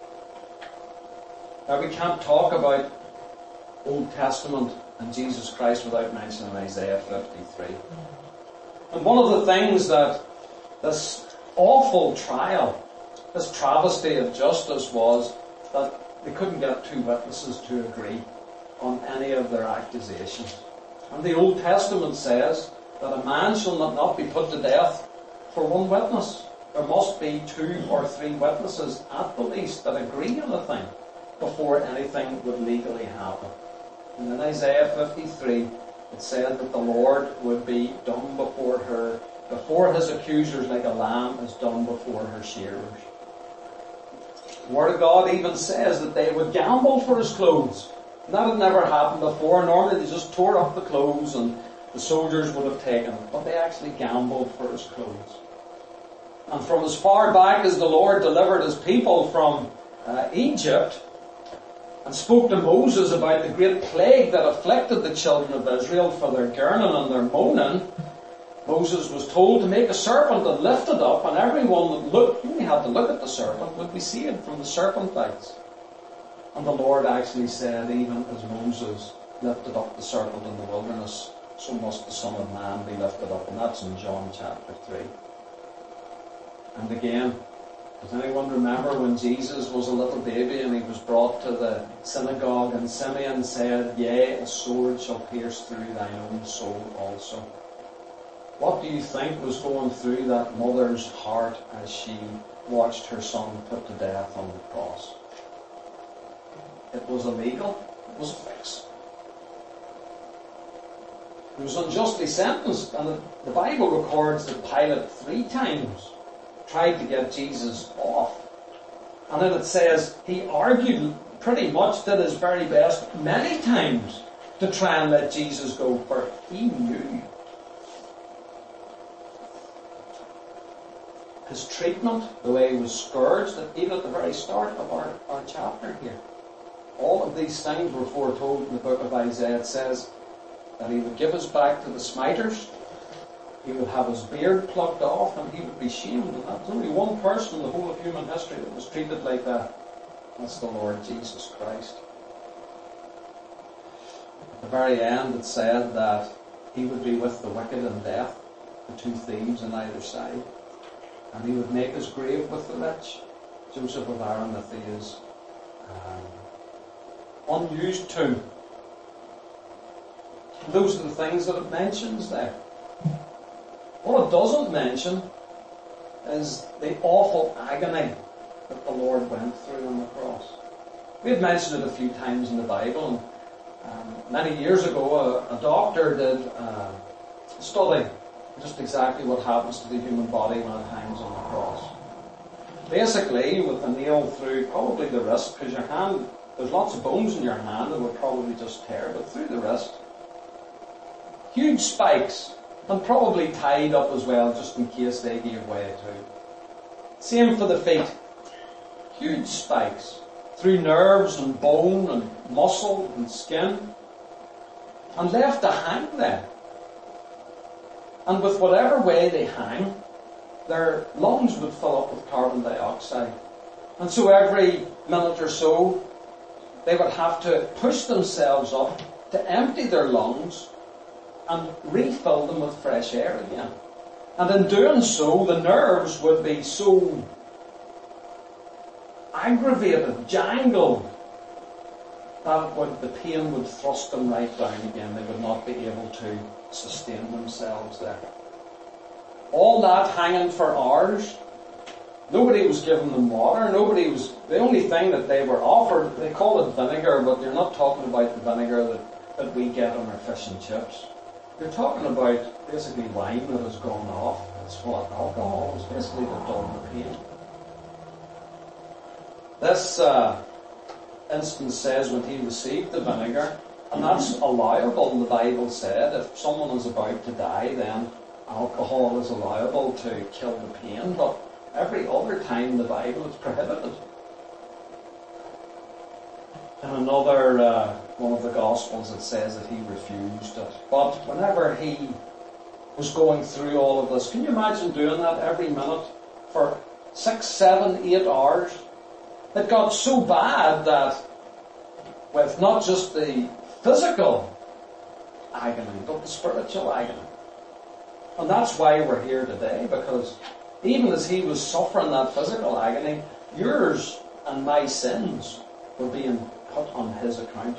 Now, we can't talk about Old Testament and Jesus Christ without mentioning Isaiah fifty-three. And one of the things that this awful trial, this travesty of justice, was that they couldn't get two witnesses to agree on any of their accusations. And the Old Testament says that a man shall not, not be put to death for one witness. There must be two or three witnesses at the least that agree on a thing before anything would legally happen. And in Isaiah fifty-three, it said that the Lord would be dumb before her, before his accusers, like a lamb is dumb before her shearers. The Word of God even says that they would gamble for his clothes. And that had never happened before. Normally they just tore up the clothes and the soldiers would have taken it. But they actually gambled for his clothes. And from as far back as the Lord delivered his people from uh, Egypt, and spoke to Moses about the great plague that afflicted the children of Israel for their gurning and their moaning, Moses was told to make a serpent and lift it up, and everyone that looked, you only had to look at the serpent, would be saved from the serpent bites. And the Lord actually said, even as Moses lifted up the serpent in the wilderness, so must the Son of Man be lifted up. And that's in John chapter three. And again, does anyone remember when Jesus was a little baby and he was brought to the synagogue, and Simeon said, yea, a sword shall pierce through thine own soul also? What do you think was going through that mother's heart as she watched her son put to death on the cross? It was illegal. It was a fix. He was unjustly sentenced, and the Bible records that Pilate three times tried to get Jesus off. And then it says he argued, pretty much did his very best many times to try and let Jesus go, for he knew his treatment, the way he was scourged, even at the very start of our, our chapter here. All of these things were foretold in the book of Isaiah. It says that he would give us back to the smiters, he would have his beard plucked off, and he would be shamed. And that's only one person in the whole of human history that was treated like that. That's the Lord Jesus Christ. At the very end it said that he would be with the wicked in death, the two thieves on either side. And he would make his grave with the rich. Joseph of Arimathea's um, unused tomb. Those are the things that it mentions there. What it doesn't mention is the awful agony that the Lord went through on the cross. We have mentioned it a few times in the Bible, Um, many years ago, a, a doctor did a study just exactly what happens to the human body when it hangs on the cross. Basically, with a nail through probably the wrist, because your hand, there's lots of bones in your hand that would probably just tear, but through the wrist, huge spikes, and probably tied up as well, just in case they gave way too. Same for the feet. Huge spikes through nerves and bone and muscle and skin, and left to hang there. And with whatever way they hang, their lungs would fill up with carbon dioxide. And so every minute or so, they would have to push themselves up to empty their lungs and refill them with fresh air again. And in doing so, the nerves would be so aggravated, jangled, that would, the pain would thrust them right down again. They would not be able to sustain themselves there. All that hanging for hours. Nobody was giving them water. Nobody was. The only thing that they were offered, they call it vinegar, but you're not talking about the vinegar that, that we get on our fish and chips. You're talking about basically wine that has gone off. It's what alcohol is basically to dull the pain. This uh, instance says when he received the vinegar, and that's allowable, the Bible said. If someone is about to die, then alcohol is allowable to kill the pain, but every other time in the Bible it's prohibited. In another uh, one of the Gospels it says that he refused it. But whenever he was going through all of this, can you imagine doing that every minute for six, seven, eight hours? It got so bad that with not just the physical agony, but the spiritual agony. And that's why we're here today, because even as he was suffering that physical agony, yours and my sins were being put on his account.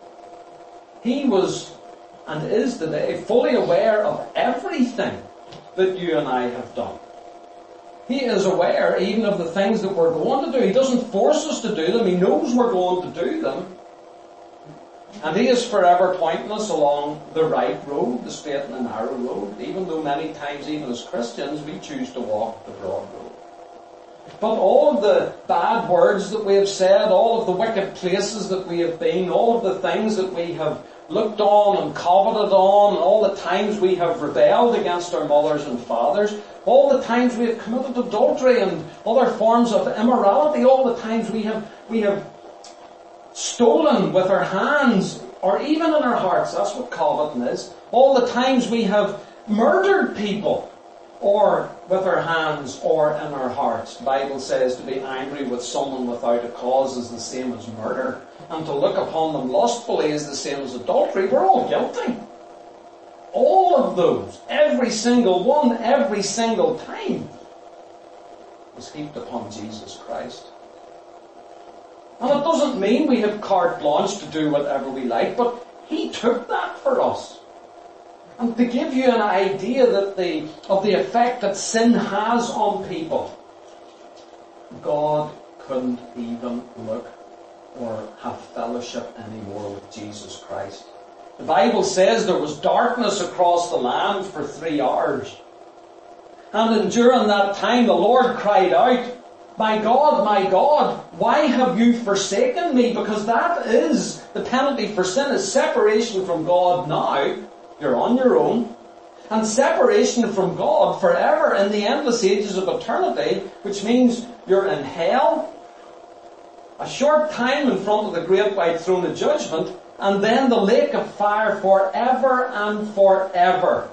He was, and is today, fully aware of everything that you and I have done. He is aware even of the things that we're going to do. He doesn't force us to do them. He knows we're going to do them. And he is forever pointing us along the right road, the straight and the narrow road, even though many times, even as Christians, we choose to walk the broad road. But all of the bad words that we have said, all of the wicked places that we have been, all of the things that we have looked on and coveted on, and all the times we have rebelled against our mothers and fathers, all the times we have committed adultery and other forms of immorality, all the times we have we have stolen with our hands, or even in our hearts, that's what coveting is, all the times we have murdered people, or with our hands or in our hearts. The Bible says to be angry with someone without a cause is the same as murder, and to look upon them lustfully is the same as adultery. We're all guilty. All of those, every single one, every single time, was heaped upon Jesus Christ. And it doesn't mean we have carte blanche to do whatever we like, but he took that for us. And to give you an idea that the, of the effect that sin has on people, God couldn't even look or have fellowship anymore with Jesus Christ. The Bible says there was darkness across the land for three hours. And during that time the Lord cried out, "My God, my God, why have you forsaken me?" Because that is, the penalty for sin is separation from God now. You're on your own. And separation from God forever in the endless ages of eternity, which means you're in hell, a short time in front of the great white throne of judgment, and then the lake of fire forever and forever.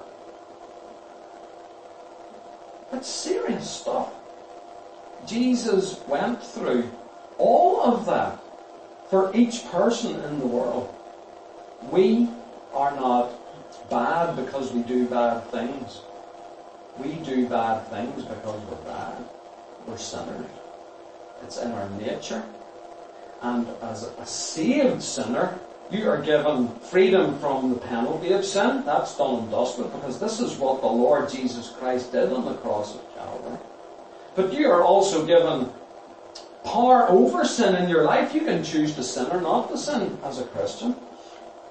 That's serious stuff. Jesus went through all of that for each person in the world. We are not bad because we do bad things. We do bad things because we're bad. We're sinners. It's in our nature. And as a saved sinner, you are given freedom from the penalty of sin. That's done and dusted, because this is what the Lord Jesus Christ did on the cross of Calvary. But you are also given power over sin in your life. You can choose to sin or not to sin as a Christian.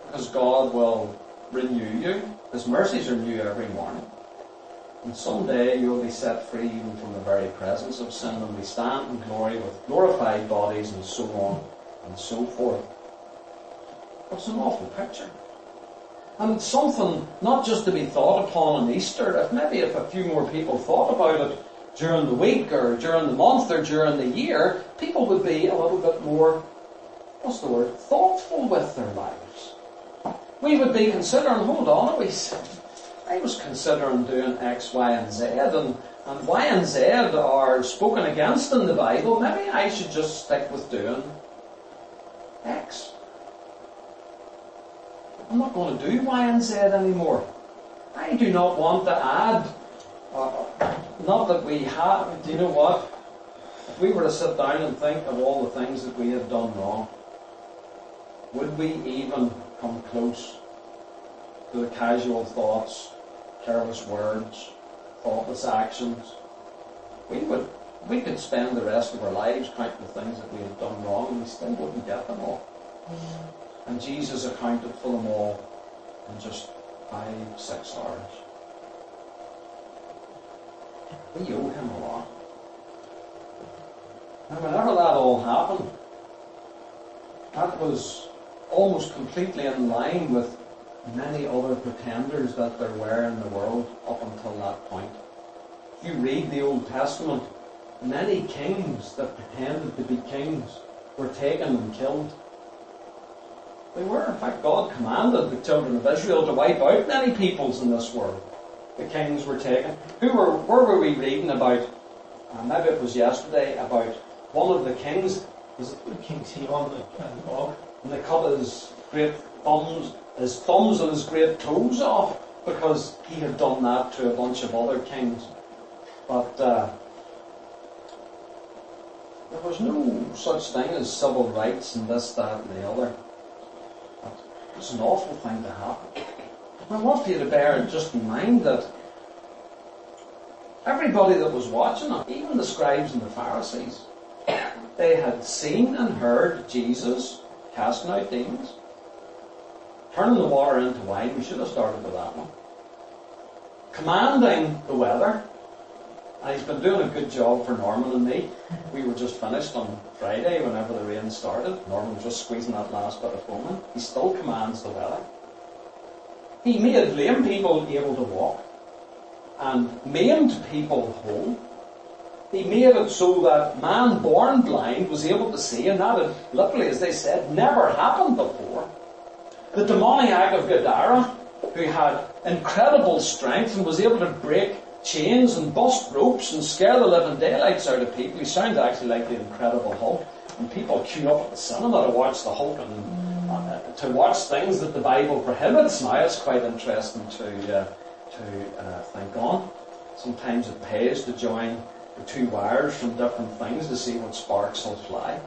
Because God will renew you. His mercies are new every morning. And someday you'll be set free even from the very presence of sin, and we stand in glory with glorified bodies and so on and so forth. It's an awful picture. And it's something not just to be thought upon on Easter. If maybe if a few more people thought about it during the week or during the month or during the year, people would be a little bit more, what's the word, thoughtful with their lives. We would be considering, hold on a wee second, I was considering doing X, Y and Z, and, and Y and Z are spoken against in the Bible. Maybe I should just stick with doing X. I'm not going to do Y and Z anymore. I do not want to add, uh, not that we have, do you know what? If we were to sit down and think of all the things that we have done wrong, would we even come close to the casual thoughts, careless words, thoughtless actions? We would, we could spend the rest of our lives counting the things that we have done wrong, and we still wouldn't get them all. Mm. And Jesus accounted for them all in just five, six hours. We owe him a lot. And whenever that all happened, that was almost completely in line with many other pretenders that there were in the world up until that point. If you read the Old Testament, many kings that pretended to be kings were taken and killed. They were. In fact, God commanded the children of Israel to wipe out many peoples in this world. The kings were taken. Who were? Where were we reading about? Uh, maybe it was yesterday, about one of the kings. Was it King Sihon and Og? And they cut his great thumbs, his thumbs and his great toes off because he had done that to a bunch of other kings. But uh, there was no such thing as civil rights and this, that, and the other. It's an awful thing to happen. I want you to bear just in mind that everybody that was watching it, even the scribes and the Pharisees, they had seen and heard Jesus casting out demons, turning the water into wine. We should have started with that one. Commanding the weather. And he's been doing a good job for Norman and me. We were just finished on Friday whenever the rain started. Norman was just squeezing that last bit of foam in. He still commands the weather. He made lame people able to walk and maimed people whole. He made it so that man born blind was able to see, and that had literally, as they said, never happened before. The demoniac of Gadara, who had incredible strength and was able to break chains and bust ropes and scare the living daylights out of people. He sounded actually like the Incredible Hulk. And people queue up at the cinema to watch the Hulk and uh, to watch things that the Bible prohibits. Now it's quite interesting to uh, to uh, think on. Sometimes it pays to join the two wires from different things to see what sparks will fly.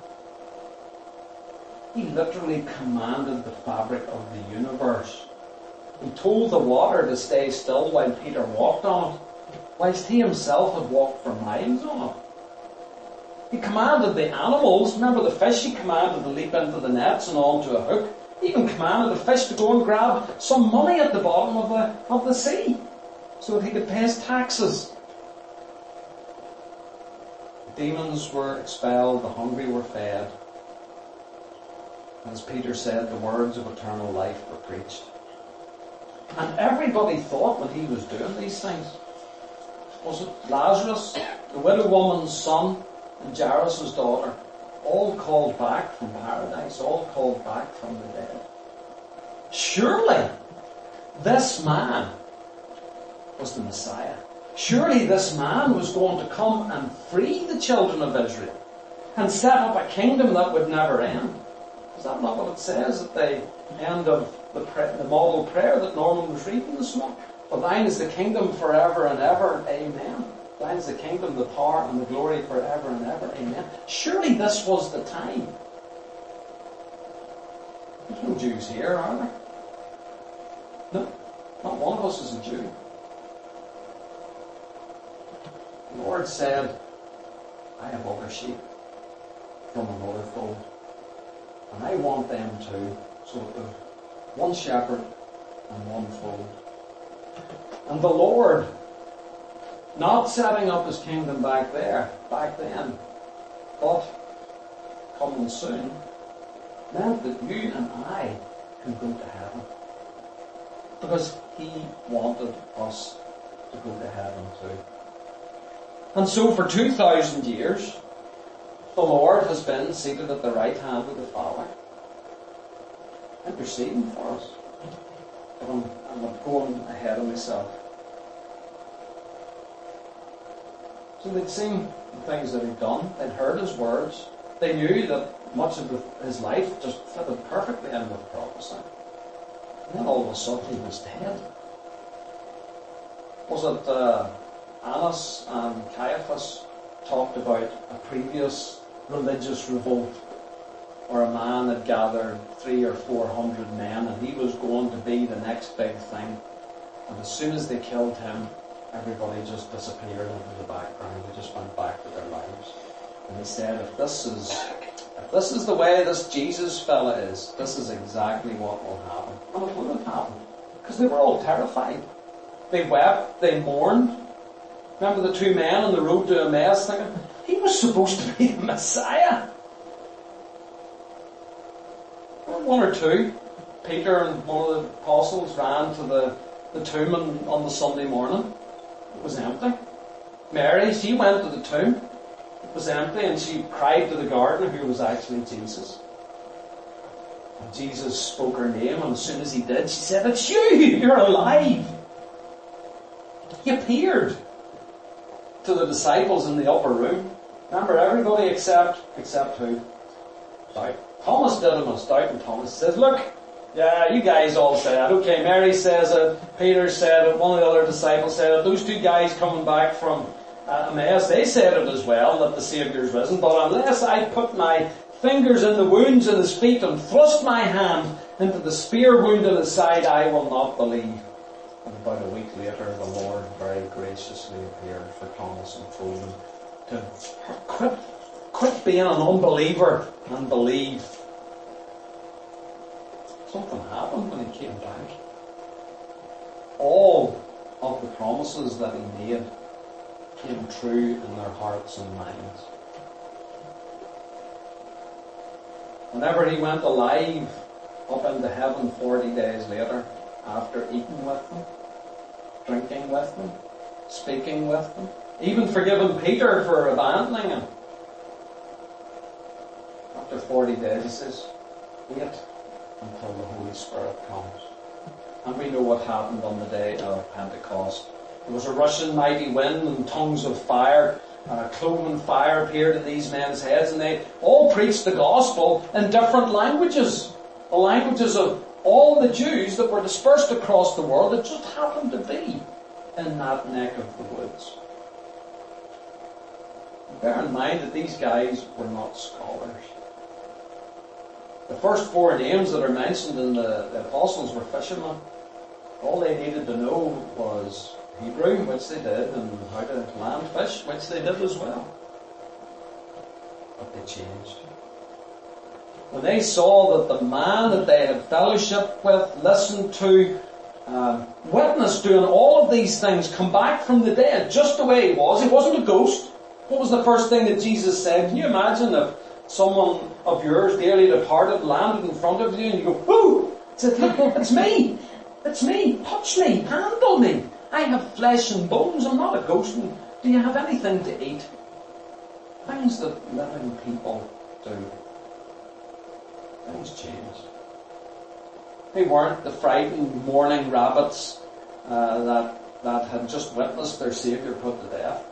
He literally commanded the fabric of the universe. He told the water to stay still while Peter walked on it, whilst he himself had walked for miles on it. He commanded the animals, remember the fish, he commanded to leap into the nets and onto a hook. He even commanded the fish to go and grab some money at the bottom of the, of the sea so that he could pay his taxes. The demons were expelled, the hungry were fed. As Peter said, the words of eternal life were preached. And everybody thought when he was doing these things, was it Lazarus, the widow woman's son, and Jairus' daughter, all called back from paradise, all called back from the dead? Surely this man was the Messiah. Surely this man was going to come and free the children of Israel and set up a kingdom that would never end. Is that not what it says at the end of the, pre- the model prayer that Norman was reading this morning? For thine is the kingdom forever and ever, amen. Thine is the kingdom, the power and the glory forever and ever, amen. Surely this was the time. There's no Jews here, are there? No, not one of us is a Jew. The Lord said, I have other sheep from another fold, and I want them too, so that One shepherd and one fold. And the Lord, not setting up his kingdom back there, back then, but coming soon, meant that you and I can go to heaven. Because he wanted us to go to heaven too. And so for two thousand years, the Lord has been seated at the right hand of the Father, interceding for us. But I'm, I'm going ahead of myself. So they'd seen the things that he'd done, they'd heard his words, they knew that much of the, his life just fitted perfectly in with prophecy. And then all of a sudden he was dead. Was it uh, Annas and Caiaphas talked about a previous religious revolt where a man had gathered three or four hundred men and he was going to be the next big thing. And as soon as they killed him, everybody just disappeared into the background. They just went back to their lives. And he said, if this is if this is the way this Jesus fella is, this is exactly what will happen. And it would have happened. Because they were all terrified. They wept, they mourned. Remember the two men on the road to Emmaus thinking, he was supposed to be the Messiah. One or two, Peter and one of the apostles ran to the, the tomb on, on the Sunday morning. It was empty. Mary, she went to the tomb. It was empty, and she cried to the gardener, who was actually Jesus. And Jesus spoke her name, and as soon as he did, she said, it's you! You're alive! He appeared to the disciples in the upper room. Remember, everybody except, except who? Sorry. Thomas Didymus, doubting Thomas, says, look, yeah, you guys all said it. Okay, Mary says it, Peter said it, one of the other disciples said it, those two guys coming back from uh, Emmaus, they said it as well, that the Saviour's risen, but unless I put my fingers in the wounds in his feet and thrust my hand into the spear wound in his side, I will not believe. And about a week later, the Lord very graciously appeared for Thomas and told him to quit, quit being an unbeliever and believe. Something happened when he came back. All of the promises that he made came true in their hearts and minds. Whenever he went alive up into heaven forty days later, after eating with them, drinking with them, speaking with them, even forgiving Peter for abandoning him, after forty days he says, wait until the Holy Spirit comes. And we know what happened on the day of Pentecost. There was a rushing mighty wind and tongues of fire, and a cloven fire appeared in these men's heads, and they all preached the gospel in different languages. The languages of all the Jews that were dispersed across the world that just happened to be in that neck of the woods. Bear in mind that these guys were not scholars. The first four names that are mentioned in the, the apostles were fishermen. All they needed to know was Hebrew, which they did, and how to land fish, which they did as well. But they changed. When they saw that the man that they had fellowship with, listened to, um, witnessed doing all of these things, come back from the dead just the way he was, he wasn't a ghost. What was the first thing that Jesus said? Can you imagine if someone of yours, dearly departed, landed in front of you and you go, whoo! Said, look, it's me! It's me! Touch me! Handle me! I have flesh and bones, I'm not a ghost. And do you have anything to eat? Things that living people do. Things change. They weren't the frightened mourning rabbits uh, that, that had just witnessed their Saviour put to death.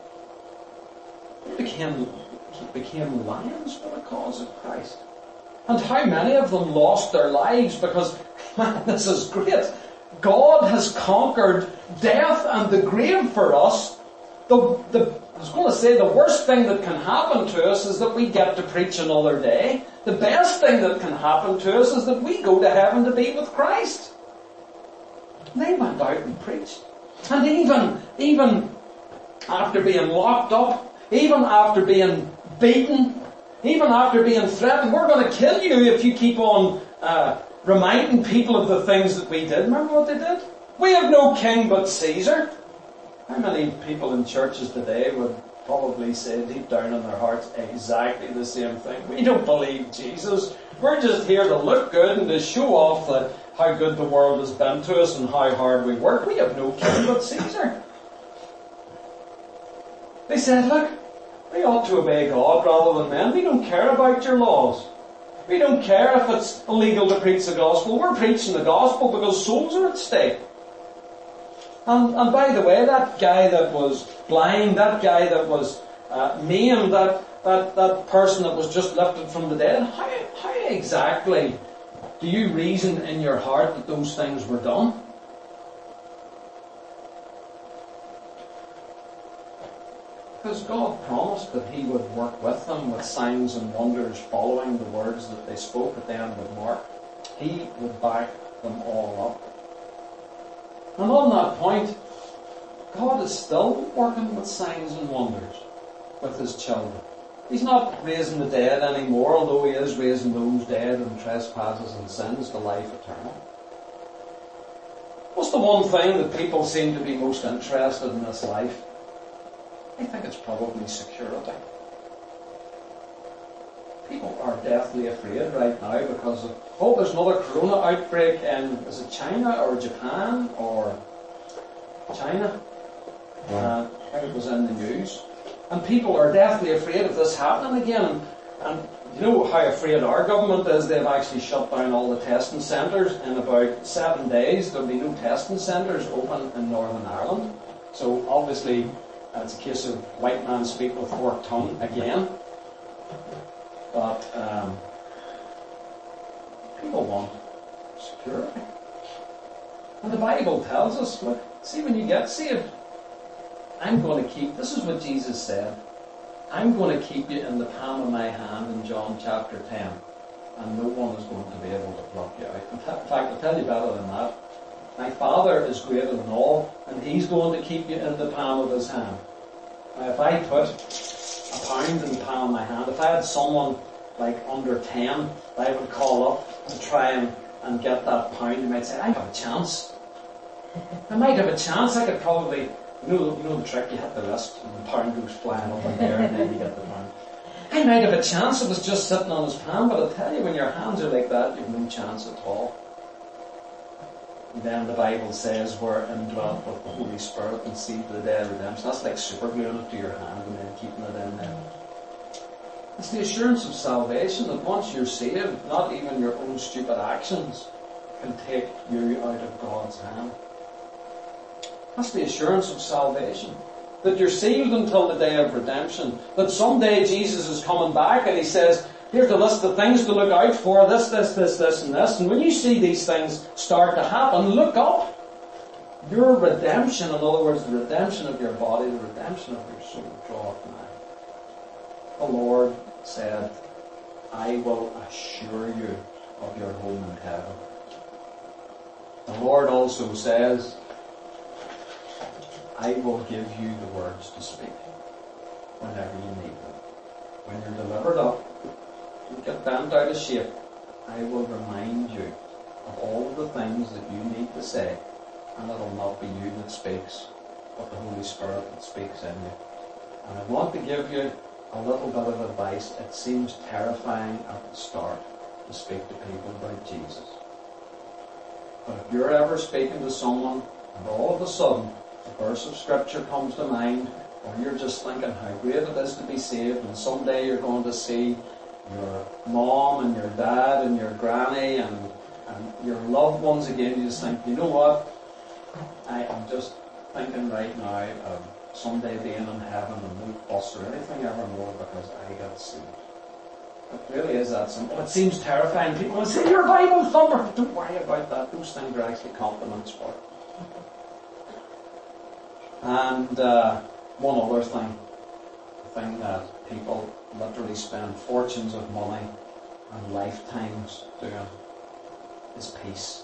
They became, became lions for the cause of Christ. And how many of them lost their lives because, man, this is great. God has conquered death and the grave for us. The, the, I was going to say the worst thing that can happen to us is that we get to preach another day. The best thing that can happen to us is that we go to heaven to be with Christ. They went out and preached. And even, even after being locked up, even after being beaten, even after being threatened, we're going to kill you if you keep on uh, reminding people of the things that we did. Remember what they did? We have no king but Caesar. How many people in churches today would probably say deep down in their hearts exactly the same thing? We don't believe Jesus. We're just here to look good and to show off that how good the world has been to us and how hard we work. We have no king but Caesar. They said, look, we ought to obey God rather than men. We don't care about your laws. We don't care if it's illegal to preach the gospel. We're preaching the gospel because souls are at stake. And, and by the way, that guy that was blind, that guy that was uh, maimed, that, that, that person that was just lifted from the dead, how, how exactly do you reason in your heart that those things were done? Because God promised that He would work with them with signs and wonders following the words that they spoke at the end of Mark. He would back them all up. And on that point, God is still working with signs and wonders with His children. He's not raising the dead anymore, although He is raising those dead in trespasses and sins to life eternal. What's the one thing that people seem to be most interested in this life? I think it's probably security. People are deathly afraid right now because of, oh, there's another corona outbreak in, is it China or Japan or China? Uh, I think it was in the news. And people are deathly afraid of this happening again. And, and you know how afraid our government is? They've actually shut down all the testing centres. In about seven days, there'll be no testing centres open in Northern Ireland. So obviously, it's a case of white man speak with forked tongue again. But um, people want security. And the Bible tells us, look, see, when you get saved, I'm going to keep, this is what Jesus said, I'm going to keep you in the palm of my hand in John chapter ten, and no one is going to be able to pluck you out. In fact, I'll tell you better than that. My Father is greater than all, and He's going to keep you in the palm of His hand. Now, if I put a pound in the palm of my hand, if I had someone like under ten, I would call up and try and, and get that pound, you might say, I have a chance. I might have a chance. I could probably, you know, you know the trick, you hit the wrist and the pound goes flying up in the air and then you get the pound. I might have a chance if it's just sitting on his palm, but I'll tell you, when your hands are like that, you've no chance at all. And then the Bible says we're indwelt with the Holy Spirit and sealed to the day of redemption. That's like supergluing it to your hand and then keeping it in there. It's the assurance of salvation that once you're saved, not even your own stupid actions can take you out of God's hand. That's the assurance of salvation. That you're sealed until the day of redemption. That someday Jesus is coming back and He says, here's a list of things to look out for, this, this, this, this, and this. And when you see these things start to happen, look up. Your redemption, in other words, the redemption of your body, the redemption of your soul, draweth nigh. The Lord said, I will assure you of your home in heaven. The Lord also says, I will give you the words to speak whenever you need them. When you're delivered up, you get bent out of shape, I will remind you of all of the things that you need to say, and it'll not be you that speaks, but the Holy Spirit that speaks in you. And I want to give you a little bit of advice. It seems terrifying at the start to speak to people about Jesus. But if you're ever speaking to someone, and all of a sudden a verse of Scripture comes to mind, or you're just thinking how great it is to be saved, and someday you're going to see your mom and your dad and your granny and, and your loved ones again, you just think, you know what, I am just thinking right now of someday being in heaven and no fuss or anything evermore because I got saved. It really is that simple. It seems terrifying. People will say, you're a Bible thumper. Don't worry about that. Those things are actually compliments for it. And uh, one other thing, the thing that people literally spend fortunes of money and lifetimes doing, is peace.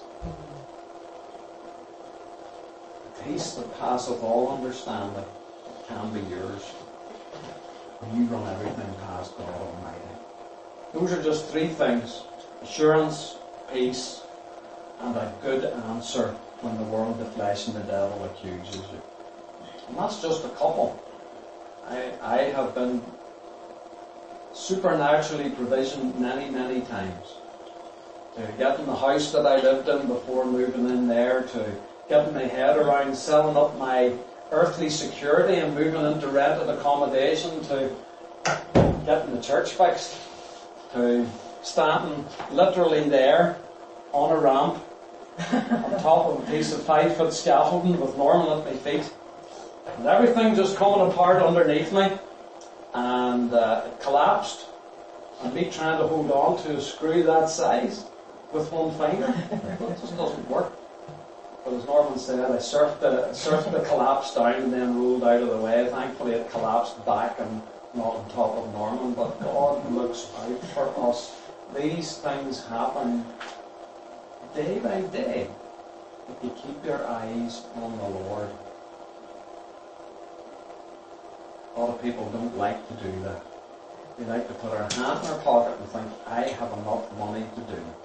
The peace that passeth all understanding can be yours when you run everything past God Almighty. Those are just three things: assurance, peace, and a good answer when the world, the flesh, and the devil accuses you. And that's just a couple. I, I have been supernaturally provisioned many, many times. To get in the house that I lived in before moving in there, to getting my head around selling up my earthly security and moving into rented accommodation, to getting the church fixed, to standing literally there on a ramp on top of a piece of five foot scaffolding with Norman at my feet, and everything just coming apart underneath me, and uh, it collapsed, and me trying to hold on to a screw that size with one finger. It just doesn't work. But as Norman said, I surfed the, surfed the collapse down and then rolled out of the way. Thankfully it collapsed back and not on top of Norman, but God looks out for us. These things happen day by day if you keep your eyes on the Lord. A lot of people don't like to do that. They like to put their hand in their pocket and think, I have enough money to do it.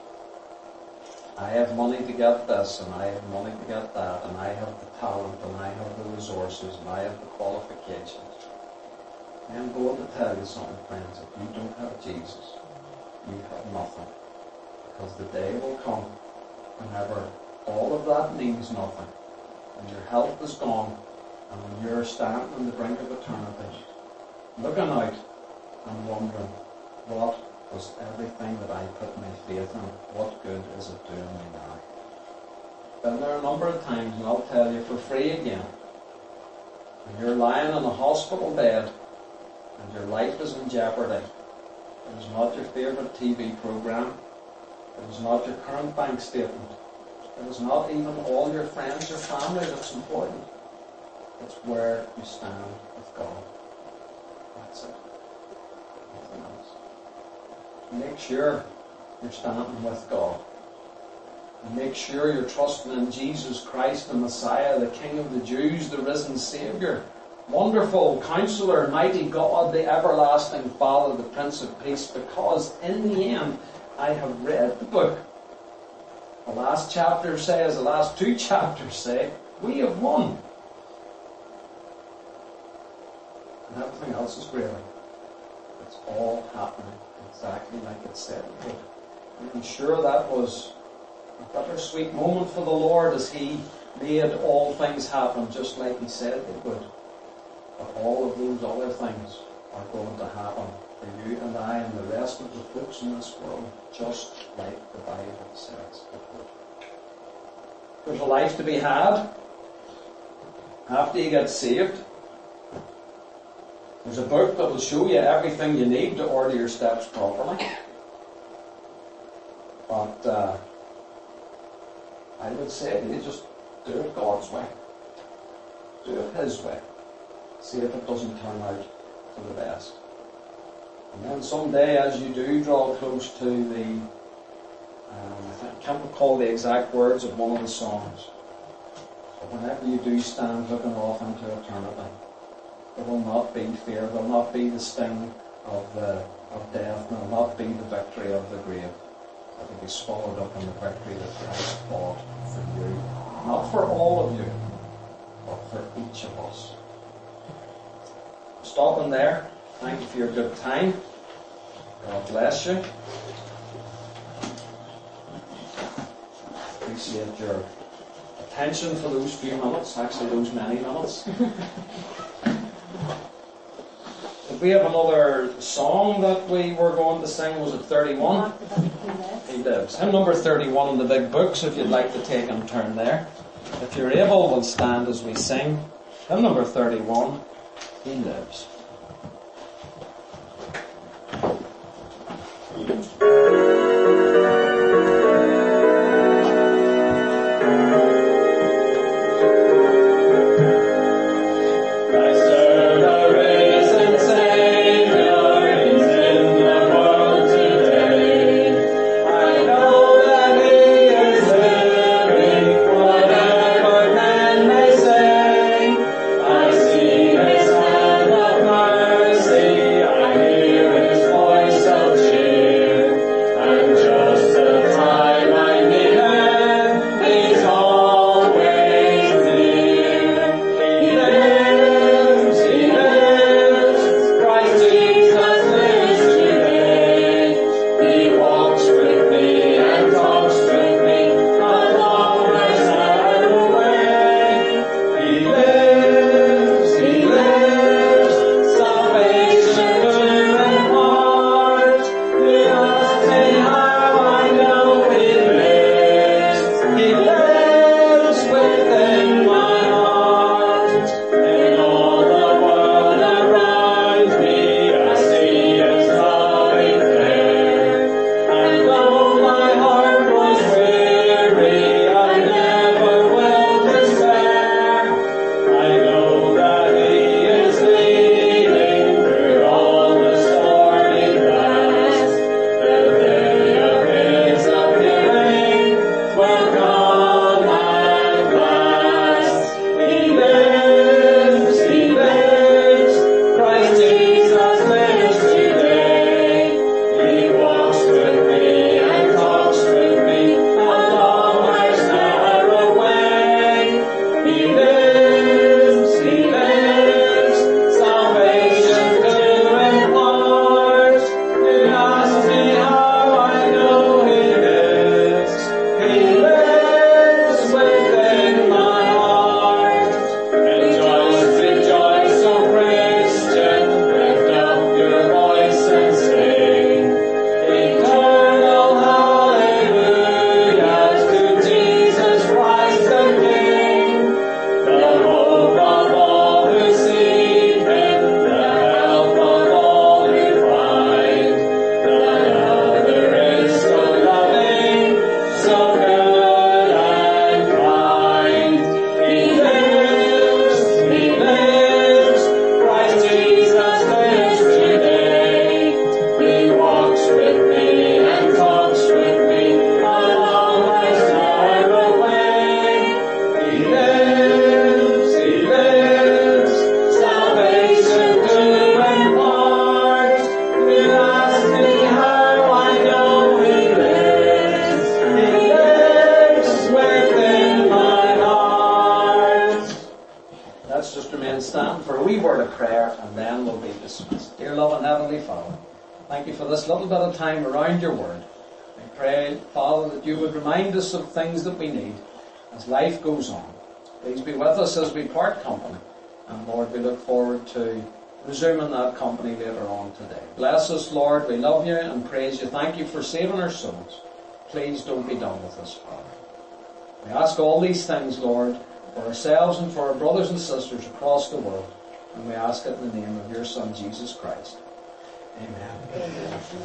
I have money to get this, and I have money to get that, and I have the talent, and I have the resources, and I have the qualifications. I am going to tell you something, friends. If you don't have Jesus, you have nothing. Because the day will come whenever all of that means nothing, and your health is gone, and when you're standing on the brink of eternity, looking out and wondering, what was everything that I put my faith in, what good is it doing me now? Been there a number of times, and I'll tell you for free again. When you're lying in a hospital bed and your life is in jeopardy, it is not your favourite T V programme, it is not your current bank statement, it is not even all your friends or family that's important. It's where you stand with God. That's it. Nothing else. Make sure you're standing with God. And make sure you're trusting in Jesus Christ, the Messiah, the King of the Jews, the risen Saviour. Wonderful Counselor, mighty God, the everlasting Father, the Prince of Peace, because in the end, I have read the book. The last chapter says, the last two chapters say, we have won. And everything else is gravy. It's all happening exactly like it said it would. And I'm sure that was a bittersweet moment for the Lord as He made all things happen just like He said they would. But all of those other things are going to happen for you and I and the rest of the folks in this world, just like the Bible says it would. There's a life to be had after you get saved. There's a book that will show you everything you need to order your steps properly. But uh, I would say to you, just do it God's way. Do it His way. See if it doesn't turn out to the best. And then someday, as you do draw close to the, um, I can't recall the exact words of one of the songs, but whenever you do stand looking off into eternity, there will not be fear, there will not be the sting of the of death, there will not be the victory of the grave. It will be swallowed up in the victory that Christ fought for you. Not for all of you, but for each of us. Stopping there. Thank you for your good time. God bless you. Appreciate your attention for those few minutes, actually those many minutes. Did we have another song that we were going to sing? Was it thirty-one? He Lives. Hymn number thirty-one in the big books, if you'd like to take and turn there. If you're able, we'll stand as we sing. Hymn number thirty-one, He Lives. I see His hand of mercy. prayer and then we'll be dismissed. Dear loving Heavenly Father, thank you for this little bit of time around your word. I pray, Father, that you would remind us of things that we need as life goes on. Please be with us as we part company. And Lord, we look forward to resuming that company later on today. Bless us, Lord. We love you and praise you. Thank you for saving our souls. Please don't be done with us, Father. We ask all these things, Lord, for ourselves and for our brothers and sisters across the world. And we ask it in the name of your Son, Jesus Christ. Amen. Amen.